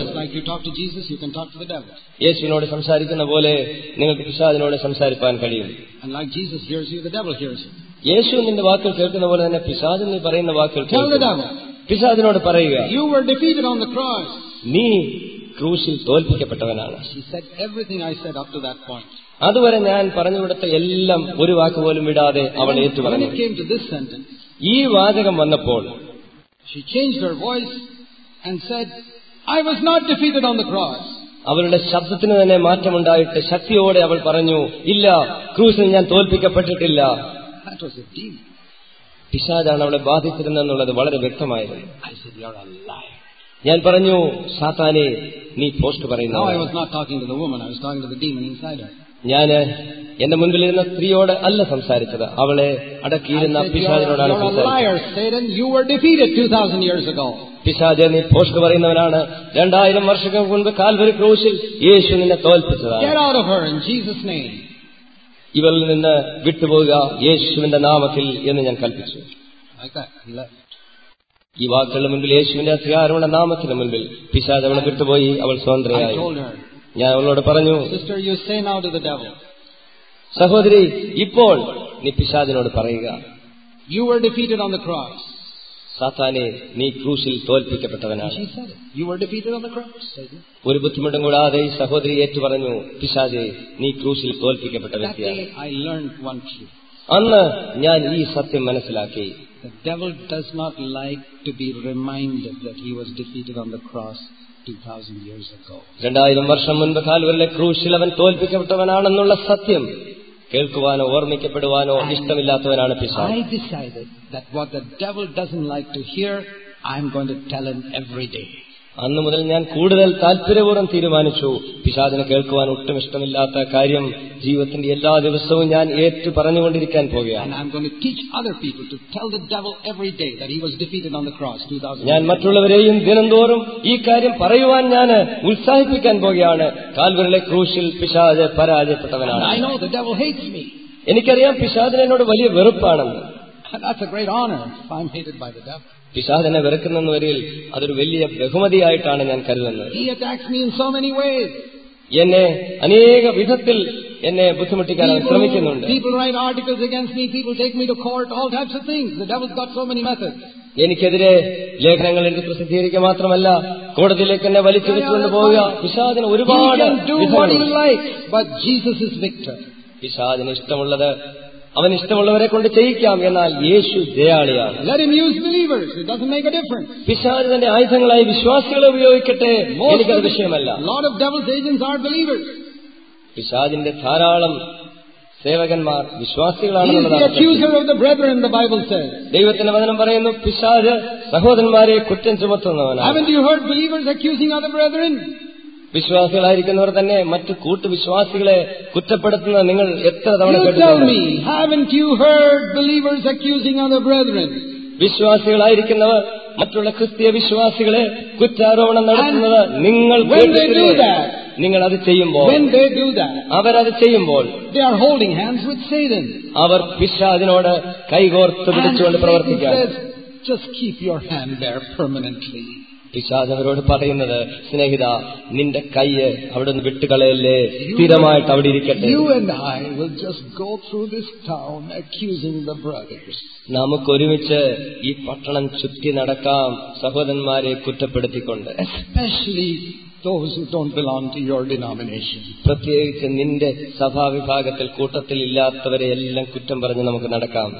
യേശുവിനോട് സംസാരിക്കുന്ന പോലെ നിങ്ങൾക്ക് പിശാചിനോട് സംസാരിക്കാൻ കഴിയും. യേശു നിന്റെ വാക്കുകൾ കേൾക്കുന്ന പോലെ തന്നെ പിശാച് നീ പറയുന്ന വാക്കുകൾ പിശാചിനോട് പറയുക, നീ ക്രൂശിൽ തോൽപ്പിക്കപ്പെട്ടവനാണ്. അതുവരെ ഞാൻ പറഞ്ഞുകൊടുത്ത എല്ലാം ഒരു വാക്ക് പോലും വിടാതെ അവൾ ഏറ്റുപറഞ്ഞു. ഈ വാചകം വന്നപ്പോൾ അവളുടെ ശബ്ദത്തിന് തന്നെ മാറ്റമുണ്ടായിട്ട് ശക്തിയോടെ അവൾ പറഞ്ഞു, ഇല്ല, ക്രൂശിൽ ഞാൻ തോൽപ്പിക്കപ്പെട്ടിട്ടില്ല. പിശാചാണ് അവളെ ബാധിച്ചിരുന്നെന്നുള്ളത് വളരെ വ്യക്തമായിരുന്നു. ഞാൻ പറഞ്ഞു, സാത്താനെ, നീ പോസ്റ്റ് പറയുന്നു. ഞാൻ എന്റെ മുൻപിലിരുന്ന സ്ത്രീയോട് അല്ല സംസാരിച്ചത്, അവളെ അടക്കിയിരുന്ന പിശാചിനോടാണ് സംസാരിച്ചത്. പിശാച്, നീ പോസ്റ്റ് പറയുന്നവനാണ്. 2000 വർഷങ്ങൾക്ക് മുൻപ് കാൽവരി ക്രൂശിൽ യേശു നിന്നെ തോൽപ്പിച്ചതാണ്. ഇവളിൽ നിന്ന് വിട്ടുപോകുക യേശുവിന്റെ നാമത്തിൽ എന്ന് ഞാൻ കൽപ്പിച്ചു. ഈ വാക്കുകളുടെ മുൻപിൽ, യേശുവിന്റെ അധികാരമുള്ള നാമത്തിന് മുൻപിൽ പിശാച് അവളെ വിട്ടുപോയി. അവൾ സ്വതന്ത്രയായി. ഞാൻ അവളോട് പറഞ്ഞു, സഹോദരി, ഇപ്പോൾ നീ പിശാചിനോട് പറയുക, സാത്താനെ, നീ ക്രൂശിൽ തോൽപ്പിക്കപ്പെട്ടവനാണ്. ഒരു ബുദ്ധിമുട്ടും കൂടാതെ ഈ സഹോദരി ഏറ്റു പറഞ്ഞു, പിശാചെ, നീ ക്രൂശിൽ തോൽപ്പിക്കപ്പെട്ട വ്യക്തിയാണ്. അന്ന് ഞാൻ ഈ സത്യം മനസ്സിലാക്കി. The devil does not like to be reminded that he was defeated on the cross 2000 years ago. 2000 വർഷം മുൻപ് കാൽവരിയിലെ ക്രൂശിൽ അവൻ തോൽപ്പിക്കപ്പെട്ടവനാണെന്നുള്ള സത്യം കേൾക്കുവാനോ ഓർമ്മിക്കപ്പെടുവാനോ ഇഷ്ടമില്ലാത്തവനാണ് പിശാച്. I decided that what the devil doesn't like to hear, I'm going to tell him every day. അന്നു മുതൽ ഞാൻ കൂടുതൽ താല്പര്യപൂർവ്വം തീരുമാനിച്ചു, പിശാചിനെ കേൾക്കുവാൻ ഒട്ടും ഇഷ്ടമില്ലാത്ത കാര്യം ജീവിതത്തിന്റെ എല്ലാ ദിവസവും ഞാൻ ഏറ്റു പറഞ്ഞുകൊണ്ടിരിക്കാൻ പോകുകയാണ്. ഞാൻ മറ്റുള്ളവരെയും ദിനംതോറും ഈ കാര്യം പറയുവാൻ ഞാൻ ഉത്സാഹിപ്പിക്കാൻ പോകുകയാണ്. കാൽവരിയിലെ ക്രൂശിൽ പിശാച് പരാജയപ്പെട്ടവനാണ്. എനിക്കറിയാം പിശാചിന് എന്നോട് വലിയ വെറുപ്പാണെന്ന്. പിശാചിനെ വെറുക്കുന്നവരിൽ അതൊരു വലിയ ബഹുമതിയായിട്ടാണ് ഞാൻ കരുതുന്നത്. എന്നെ അനേക വിധത്തിൽ എന്നെ ബുദ്ധിമുട്ടിക്കാൻ ശ്രമിക്കുന്നുണ്ട്. എനിക്കെതിരെ ലേഖനങ്ങൾ എഴുതി പ്രസിദ്ധീകരിക്കുക മാത്രമല്ല, കോടതിയിലേക്ക് എന്നെ വലിച്ചു വെച്ചുകൊണ്ട് പോവുക. പിശാചിന് ഒരുപാട് പിശാചിന് ഇഷ്ടമുള്ളത് അവൻ ഇഷ്ടമുള്ളവരെ കൊണ്ട് ചെയ്യിക്കാം, എന്നാൽ യേശു ജയാളിയാണ്. പിശാച് തന്റെ ആയുധങ്ങളായി വിശ്വാസികളെ ഉപയോഗിക്കട്ടെ, എനിക്കത് വിഷയമല്ല. പിശാചിന്റെ ധാരാളം സേവകന്മാർ വിശ്വാസികളാണെന്നുള്ളതാണ്. ദൈവത്തിന്റെ വചനം പറയുന്നു, പിശാച് സഹോദരന്മാരെ കുറ്റം ചുമത്തുന്നവനാണ്. വിശ്വാസികളായിരിക്കുന്നവർ തന്നെ മറ്റു കൂട്ടുവിശ്വാസികളെ കുറ്റപ്പെടുത്തുന്നത് നിങ്ങൾ എത്ര തവണ കേട്ടിട്ടുണ്ട്? വിശ്വാസികളായിരിക്കുന്നവർ മറ്റുള്ള ക്രിസ്തീയ വിശ്വാസികളെ കുറ്റാരോപണം നടത്തുന്നത് നിങ്ങൾ കേട്ടിട്ടില്ലേ? നിങ്ങൾ അത് ചെയ്യുമ്പോൾ, അവരത് ചെയ്യുമ്പോൾ അവർ പിശാചിനോട് കൈകോർത്ത് പിടിച്ചുകൊണ്ട് പ്രവർത്തിക്കാം. പിശാച് അവരോട് പറയുന്നത്, സ്നേഹിത, നിന്റെ കൈയ്യ് അവിടെ നിന്ന് വിട്ടുകളയല്ലേ, സ്ഥിരമായിട്ട് അവിടെ ഇരിക്കട്ടെ. നമുക്കൊരുമിച്ച് ഈ പട്ടണം ചുറ്റി നടക്കാം, സഹോദരന്മാരെ കുറ്റപ്പെടുത്തിക്കൊണ്ട്. പ്രത്യേകിച്ച് നിന്റെ സഭാവിഭാഗത്തിൽ കൂട്ടത്തിൽ ഇല്ലാത്തവരെ എല്ലാം കുറ്റം പറഞ്ഞ് നമുക്ക് നടക്കാം.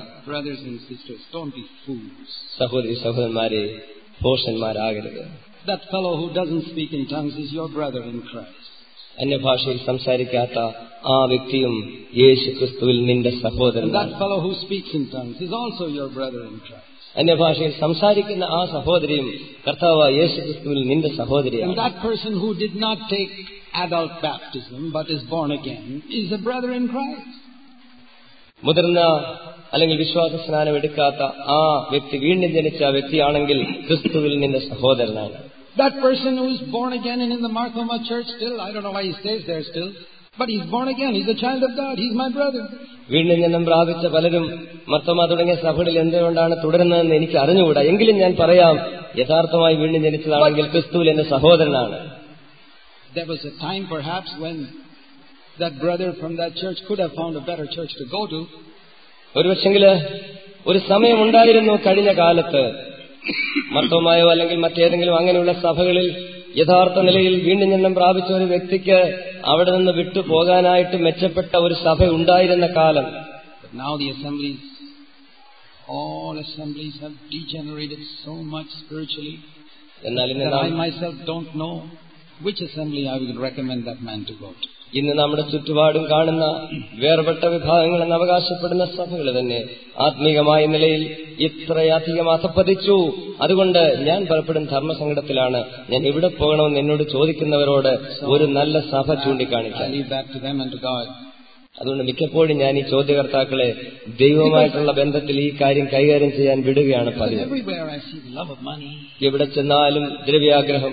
സഹോദരി സഹോദരന്മാരെ, ഭോഷന്മാരാകരുത്. That fellow who doesn't speak in tongues is your brother in Christ. അന്യഭാഷയിൽ സംസാരിക്കാത്ത ആ വ്യക്തിയും യേശു ക്രിസ്തുവിൽ നിന്റെ സഹോദരൻ. That fellow who speaks in tongues is also your brother in Christ. അന്യഭാഷയിൽ സംസാരിക്കുന്ന ആ സഹോദരിയും കർത്താവായ യേശു ക്രിസ്തുവിൽ നിന്റെ സഹോദരിയാണ്. And that person who did not take adult baptism but is born again is a brother in Christ. മുതിർന്ന അല്ലെങ്കിൽ വിശ്വാസ സ്നാനം എടുക്കാത്ത ആ വ്യക്തി വീണ്ടും ജനിച്ച വ്യക്തിയാണെങ്കിൽ ക്രിസ്തുവിൽ നിന്റെ സഹോദരനാണ്. That person who is born again and in the Marthoma church still, I don't know why he stays there still, but he's born again, he's a child of God, he's my brother. വീണ്ടും ജന്മം പ്രാപിച്ച പലരും മർത്തോമ തുടങ്ങിയ സഭകളിൽ എന്തുകൊണ്ടാണ് തുടരുന്നതെന്ന് എനിക്ക് അറിഞ്ഞുകൂടാ. എങ്കിലും ഞാൻ പറയാം, യഥാർത്ഥമായി വീണ്ടും ജനിച്ചതാണെങ്കിൽ ക്രിസ്തുവിൽ എന്റെ സഹോദരനാണ്. There was a time perhaps when that brother from that church could have found a better church to go to. ഒരുപക്ഷെങ്കില് ഒരു സമയമുണ്ടായിരുന്നു കഴിഞ്ഞ കാലത്ത് മർത്തോമായോ അല്ലെങ്കിൽ മറ്റേതെങ്കിലും അങ്ങനെയുള്ള സഭകളിൽ യഥാർത്ഥ നിലയിൽ വീണ്ടും ജന്മം പ്രാപിച്ച ഒരു വ്യക്തിക്ക് അവിടെ നിന്ന് വിട്ടുപോകാനായിട്ട് മെച്ചപ്പെട്ട ഒരു സഭ ഉണ്ടായിരുന്ന കാലം. Now the assemblies, all assemblies have degenerated so much spiritually that I myself don't know which assembly I would recommend that man to go to. ഇന്ന് നമ്മുടെ ചുറ്റുപാടും കാണുന്ന വേർപെട്ട വിഭാഗങ്ങളെന്ന് അവകാശപ്പെടുന്ന സഭകൾ തന്നെ ആത്മീകമായ നിലയിൽ ഇത്രയധികം അധപ്പതിച്ചു. അതുകൊണ്ട് ഞാൻ പലപ്പോഴും ധർമ്മസങ്കടത്തിലാണ്. ഞാൻ എവിടെ പോകണമെന്ന് എന്നോട് ചോദിക്കുന്നവരോട് ഒരു നല്ല സഭ ചൂണ്ടിക്കാണിക്കാം. അതുകൊണ്ട് മിക്കപ്പോഴും ഞാൻ ഈ ചോദ്യകർത്താക്കളെ ദൈവവുമായിട്ടുള്ള ബന്ധത്തിൽ ഈ കാര്യം കൈകാര്യം ചെയ്യാൻ വിടുകയാണ് പതിവ്. എവിടെ ചെന്നാലും ദ്രവ്യാഗ്രഹം,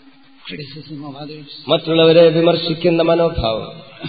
മറ്റുള്ളവരെ വിമർശിക്കുന്ന മനോഭാവം,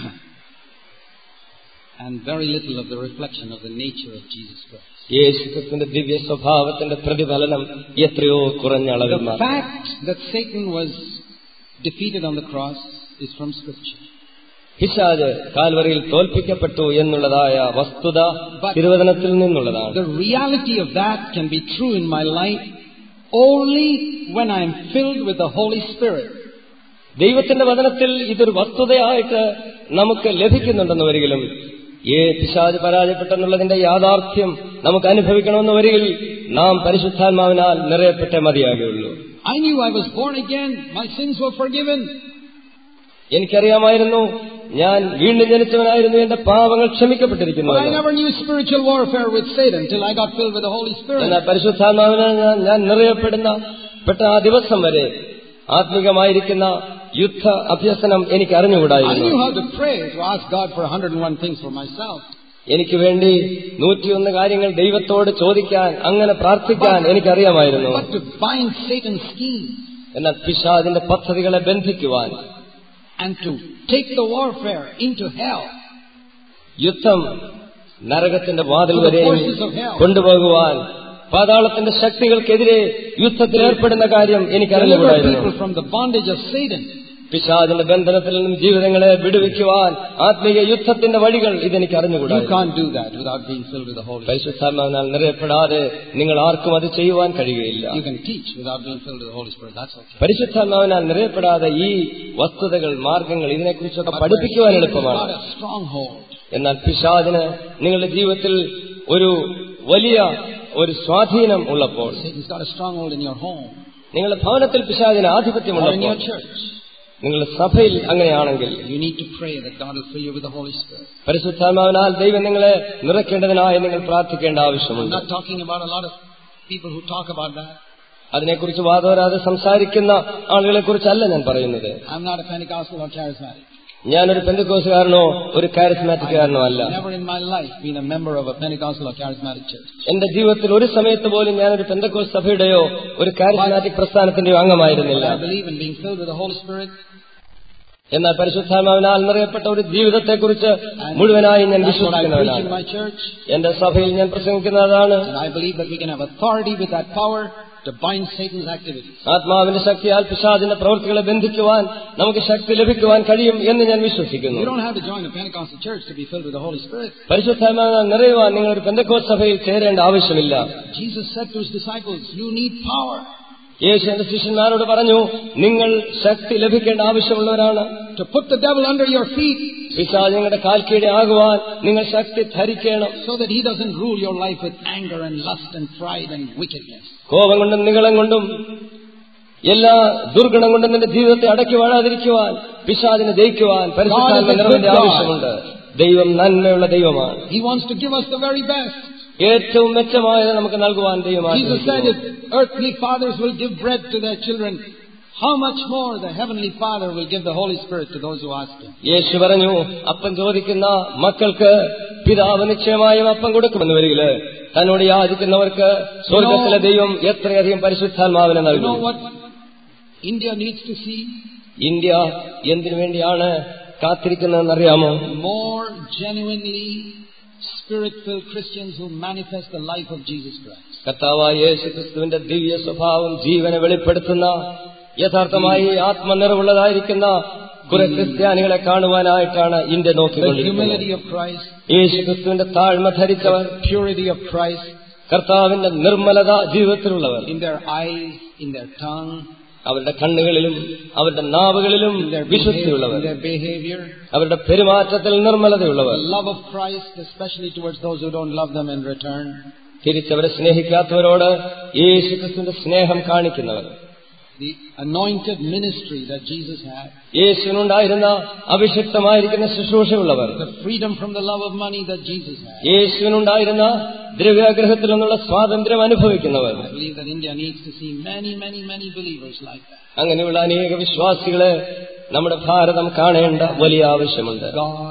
and very little of the reflection of the nature of Jesus Christ. യേശുക്രിസ്തുവിന്റെ ദിവ്യ സ്വഭാവത്തിന്റെ പ്രതിഫലനം എത്രയോ കുറഞ്ഞ അളവിൽ. The fact that Satan was defeated on the cross is from Scripture. പിശാച് കാൽവറിയിൽ തോൽപ്പിക്കപ്പെട്ടു എന്നുള്ളതായ വസ്തുത തിരുവചനത്തിൽ നിന്നുള്ളതാണ്. The reality of that can be true in my life only when I am filled with the Holy Spirit. ദൈവത്തിന്റെ വചനത്തിൽ ഇതൊരു വസ്തുതയായിട്ട് നമുക്ക് ലഭിക്കുന്നുണ്ടെന്ന് വരികിലും പിശാച് പരാജയപ്പെട്ടെന്നുള്ളതിന്റെ യാഥാർത്ഥ്യം നമുക്ക് അനുഭവിക്കണമെന്ന് വരികിൽ നാം പരിശുദ്ധാത്മാവിനാൽ നിറയപ്പെട്ടേ മതിയാകുകയുള്ളൂ. I knew I was born again, my sins were forgiven. എനിക്കറിയാമായിരുന്നു ഞാൻ വീണ്ടും ജനിച്ചവനായിരുന്നു, എന്റെ പാപങ്ങൾ ക്ഷമിക്കപ്പെട്ടിരിക്കുന്നു. But I never knew spiritual warfare with Satan till I got filled with the Holy Spirit. എന്നാൽ പരിശുദ്ധാത്മാവിനാൽ ഞാൻ നിറയപ്പെട്ട ആ ദിവസം വരെ ആത്മികമായിരിക്കുന്ന യുദ്ധ അഭ്യസനം എനിക്ക് അറിഞ്ഞുകൂടായിരുന്നു. I knew how to pray, to ask God for 101 things for myself. എനിക്ക് വേണ്ടി 101 കാര്യങ്ങൾ ദൈവത്തോട് ചോദിക്കാൻ, അങ്ങനെ പ്രാർത്ഥിക്കാൻ എനിക്കറിയാമായിരുന്നു. But to bind Satan's scheme, എന്നാൽ പിശാചിന്റെ പദ്ധതികളെ ബന്ധിക്കുവാൻ, and to take the warfare into hell, യുദ്ധം നരകത്തിന്റെ വാതിൽ വരെ കൊണ്ടുപോകുവാൻ, പാതാളത്തിന്റെ ശക്തികൾക്കെതിരെ യുദ്ധത്തിൽ ഏർപ്പെടുന്ന കാര്യം എനിക്കറിഞ്ഞുകൂടായിരുന്നു. പിശാചിന്റെ ബന്ധനത്തിൽ നിന്നും ജീവിതങ്ങളെ വിടുവിക്കുവാൻ ആത്മീയ യുദ്ധത്തിന്റെ വഴികൾ ഇതെനിക്ക് അറിഞ്ഞുകൂടായിരുന്നു. പരിശുദ്ധാത്മാവിനാൽ നിറയപ്പെടാതെ നിങ്ങൾ ആർക്കും അത് ചെയ്യുവാൻ കഴിയുകയില്ല. പരിശുദ്ധാത്മാവിനാൽ നിറയപ്പെടാതെ ഈ വസ്തുതകൾ, മാർഗങ്ങൾ, ഇതിനെക്കുറിച്ചൊക്കെ പഠിപ്പിക്കുവാൻ എളുപ്പമാണ്. എന്നാൽ പിശാചിന് നിങ്ങളുടെ ജീവിതത്തിൽ ഒരു വലിയ സ്വാധീനം ഉള്ളപ്പോൾ, നിങ്ങളുടെ ഭവനത്തിൽ പിശാചിന് ആധിപത്യമുള്ളപ്പോൾ, നിങ്ങളുടെ സഭയിൽ അങ്ങനെയാണെങ്കിൽ പരിശുദ്ധാത്മാവിനാൽ ദൈവം നിങ്ങളെ നിറയ്ക്കേണ്ടതിനായി നിങ്ങൾ പ്രാർത്ഥിക്കേണ്ട ആവശ്യമുണ്ട്. അതിനെക്കുറിച്ച് വാദോരാതെ സംസാരിക്കുന്ന ആളുകളെ കുറിച്ചല്ല ഞാൻ പറയുന്നത്. ഞാനൊരു പെന്തക്കോസ്തുകാരനോ ഒരു കാരിസ്മാറ്റിക്കാരനോ അല്ല. എന്റെ ജീവിതത്തിൽ ഒരു സമയത്ത് പോലും ഞാനൊരു പെന്തക്കോസ്ത് സഭയുടെയോ ഒരു കാരിസ്മാറ്റിക് പ്രസ്ഥാനത്തിന്റെയോ അംഗമായിരുന്നില്ല. എന്നാൽ പരിശുദ്ധാത്മാവിനാൽ നിറയപ്പെട്ട ഒരു ജീവിതത്തെക്കുറിച്ച് മുഴുവനായി ഞാൻ വിശ്വസിക്കുന്നവനാണ്. എന്റെ സഭയിൽ ഞാൻ പ്രസംഗിക്കുന്നതാണ്. ആത്മാവിന്റെ ശക്തിയാൽ പിശാചിന്റെ പ്രവൃത്തികളെ ബന്ധിക്കുവാൻ നമുക്ക് ശക്തി ലഭിക്കുവാൻ കഴിയും എന്ന് ഞാൻ വിശ്വസിക്കുന്നു. പരിശുദ്ധാത്മാവിനാൽ നിറയുവാൻ നിങ്ങൾ ഒരു പെന്തക്കോസ്ത് സഭയിൽ ചേരേണ്ട ആവശ്യമില്ല. യേശു എന്റെ ശിഷ്യന്മാരോട് പറഞ്ഞു, നിങ്ങൾ ശക്തി ലഭിക്കേണ്ട ആവശ്യമുള്ളവരാണ്. പിശാച് നിങ്ങളുടെ കാൽക്കീഴെ ആകുവാൻ നിങ്ങൾ ശക്തി ധരിക്കണം. കോപം കൊണ്ടും നിഗളം കൊണ്ടും എല്ലാ ദുർഗുണം കൊണ്ടും നിന്റെ ജീവിതത്തെ അടക്കി വാഴാതിരിക്കുവാൻ, പിശാചിനെ ജയിക്കുവാൻ പരിശുദ്ധാത്മാവിന്റെ ആവശ്യമുണ്ട്. ദൈവം നന്മയുള്ള ദൈവമാണ്. ഏറ്റവും മെച്ചമായത് നമുക്ക് നൽകുവാൻ ദൈവമാണ്. യേശു പറഞ്ഞു, അപ്പം ചോദിക്കുന്ന മക്കൾക്ക് പിതാവ് നിശ്ചയമായും അപ്പം കൊടുക്കുമെന്ന് വരികില് തന്നോട് യാചിക്കുന്നവർക്ക് സ്വർഗത്തിലെ ദൈവം എത്രയധികം പരിശുദ്ധാത്മാവിനെ നൽകും. ഇന്ത്യ എന്തിനു വേണ്ടിയാണ് കാത്തിരിക്കുന്നതെന്നറിയാമോ? Spirit-filled Christians who manifest the life of Jesus Christ. കർത്താവായ യേശുക്രിസ്തുവിന്റെ ദിവ്യ സ്വഭാവം ജീവനെ വെളിപ്പെടുത്തുന്ന, യഥാർത്ഥമായി ആത്മനിറവുള്ളതായിരിക്കുന്ന കുറെ ക്രിസ്ത്യാനികളെ കാണുവാനായിട്ടാണ് ഇന്ത്യ നോക്കിക്കൊണ്ടിരിക്കുന്നത്. യേശുക്രിസ്തുവിന്റെ താഴ്മ ധരിച്ചവർ, purity of Christ, കർത്താവിന്റെ നിർമ്മലത ജീവിതത്തിലുള്ളവർ, in their eyes, in their tongue, അവരുടെ കണ്ണുകളിലും അവരുടെ നാവുകളിലും വിശുദ്ധിയുള്ളവർ, അവരുടെ പെരുമാറ്റത്തിൽ നിർമ്മലതയുള്ളവർ, തിരിച്ചവരെ സ്നേഹിക്കാത്തവരോട് യേശുക്രിസ്തുവിന്റെ സ്നേഹം കാണിക്കുന്നവർ. യേശുവിനുണ്ടായിരുന്ന അഭിഷിക്തമായിരിക്കുന്ന ശുശ്രൂഷയുള്ളവർ, യേശുവിനുണ്ടായിരുന്ന ദ്രവ്യാഗ്രഹത്തിൽ നിന്നുള്ള സ്വാതന്ത്ര്യം അനുഭവിക്കുന്നവർ. അങ്ങനെയുള്ള അനേക വിശ്വാസികളെ നമ്മുടെ ഭാരതം കാണേണ്ട വലിയ ആവശ്യമുണ്ട്.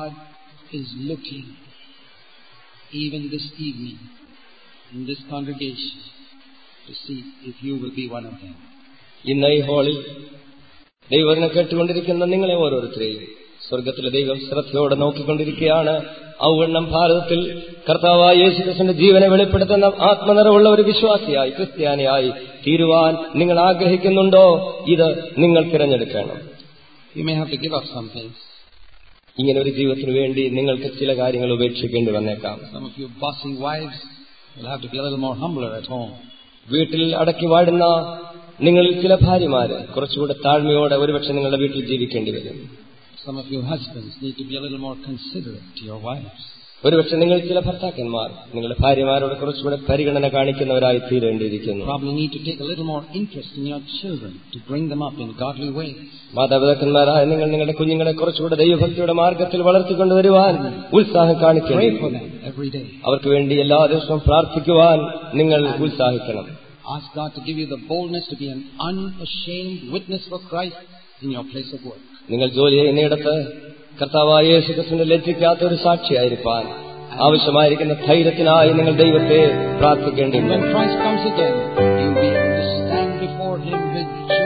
ഇന്ന് ഈ ഹോളിൽ ദൈവത്തിനെ കേട്ടുകൊണ്ടിരിക്കുന്ന നിങ്ങളെ ഓരോരുത്തരെയും സ്വർഗത്തിലെ ദൈവം ശ്രദ്ധയോടെ നോക്കിക്കൊണ്ടിരിക്കുകയാണ്. ഔവണ്ണം ഭാരതത്തിൽ കർത്താവായ യേശുക്രിസ്തുവിന്റെ ജീവനെ വെളിപ്പെടുത്തുന്ന ആത്മനിറവുള്ള ഒരു വിശ്വാസിയായി, ക്രിസ്ത്യാനിയായി തീരുവാൻ നിങ്ങൾ ആഗ്രഹിക്കുന്നുണ്ടോ? ഇത് നിങ്ങൾ തിരഞ്ഞെടുക്കണം. ഇങ്ങനെ ഒരു ജീവിതത്തിന് വേണ്ടി നിങ്ങൾക്ക് ചില കാര്യങ്ങൾ ഉപേക്ഷിക്കേണ്ടി വന്നേക്കാം. വീട്ടിൽ അടക്കി വാഴുന്ന നിങ്ങളിൽ ചില ഭാര്യമാര് കുറച്ചുകൂടെ താഴ്മയോടെ ഒരുപക്ഷെ നിങ്ങളുടെ വീട്ടിൽ ജീവിക്കേണ്ടി വരും. ഒരുപക്ഷെ നിങ്ങൾ ചില ഭർത്താക്കന്മാർ നിങ്ങളുടെ ഭാര്യമാരോട് കുറച്ചുകൂടെ പരിഗണന കാണിക്കുന്നവരായി തീരേണ്ടിയിരിക്കുന്നു. മാതാപിതാക്കന്മാരായ നിങ്ങൾ നിങ്ങളുടെ കുഞ്ഞുങ്ങളെ കുറച്ചുകൂടെ ദൈവഭക്തിയുടെ മാർഗത്തിൽ വളർത്തിക്കൊണ്ടുവരുവാൻ ഉത്സാഹം കാണിക്കണം. അവർക്ക് വേണ്ടി എല്ലാ ദിവസവും പ്രാർത്ഥിക്കുവാൻ നിങ്ങൾ ഉത്സാഹിക്കണം. Ask God to give you the boldness to be an unashamed witness for Christ in your place of work. നിങ്ങൾ ജോലി ചെയ്യുന്നിടത്ത് കർത്താവായ യേശുക്രിസ്തുവിന്റെ ലജ്ജിക്കാത്ത ഒരു സാക്ഷിയായിരിക്കാൻ ആവശ്യമായിരിക്കുന്ന ധൈര്യത്തിനായി നിങ്ങൾ ദൈവത്തെ പ്രാർത്ഥിക്കേണ്ടിയിരിക്കുന്നു. When Christ comes again, you will be able to stand before Him with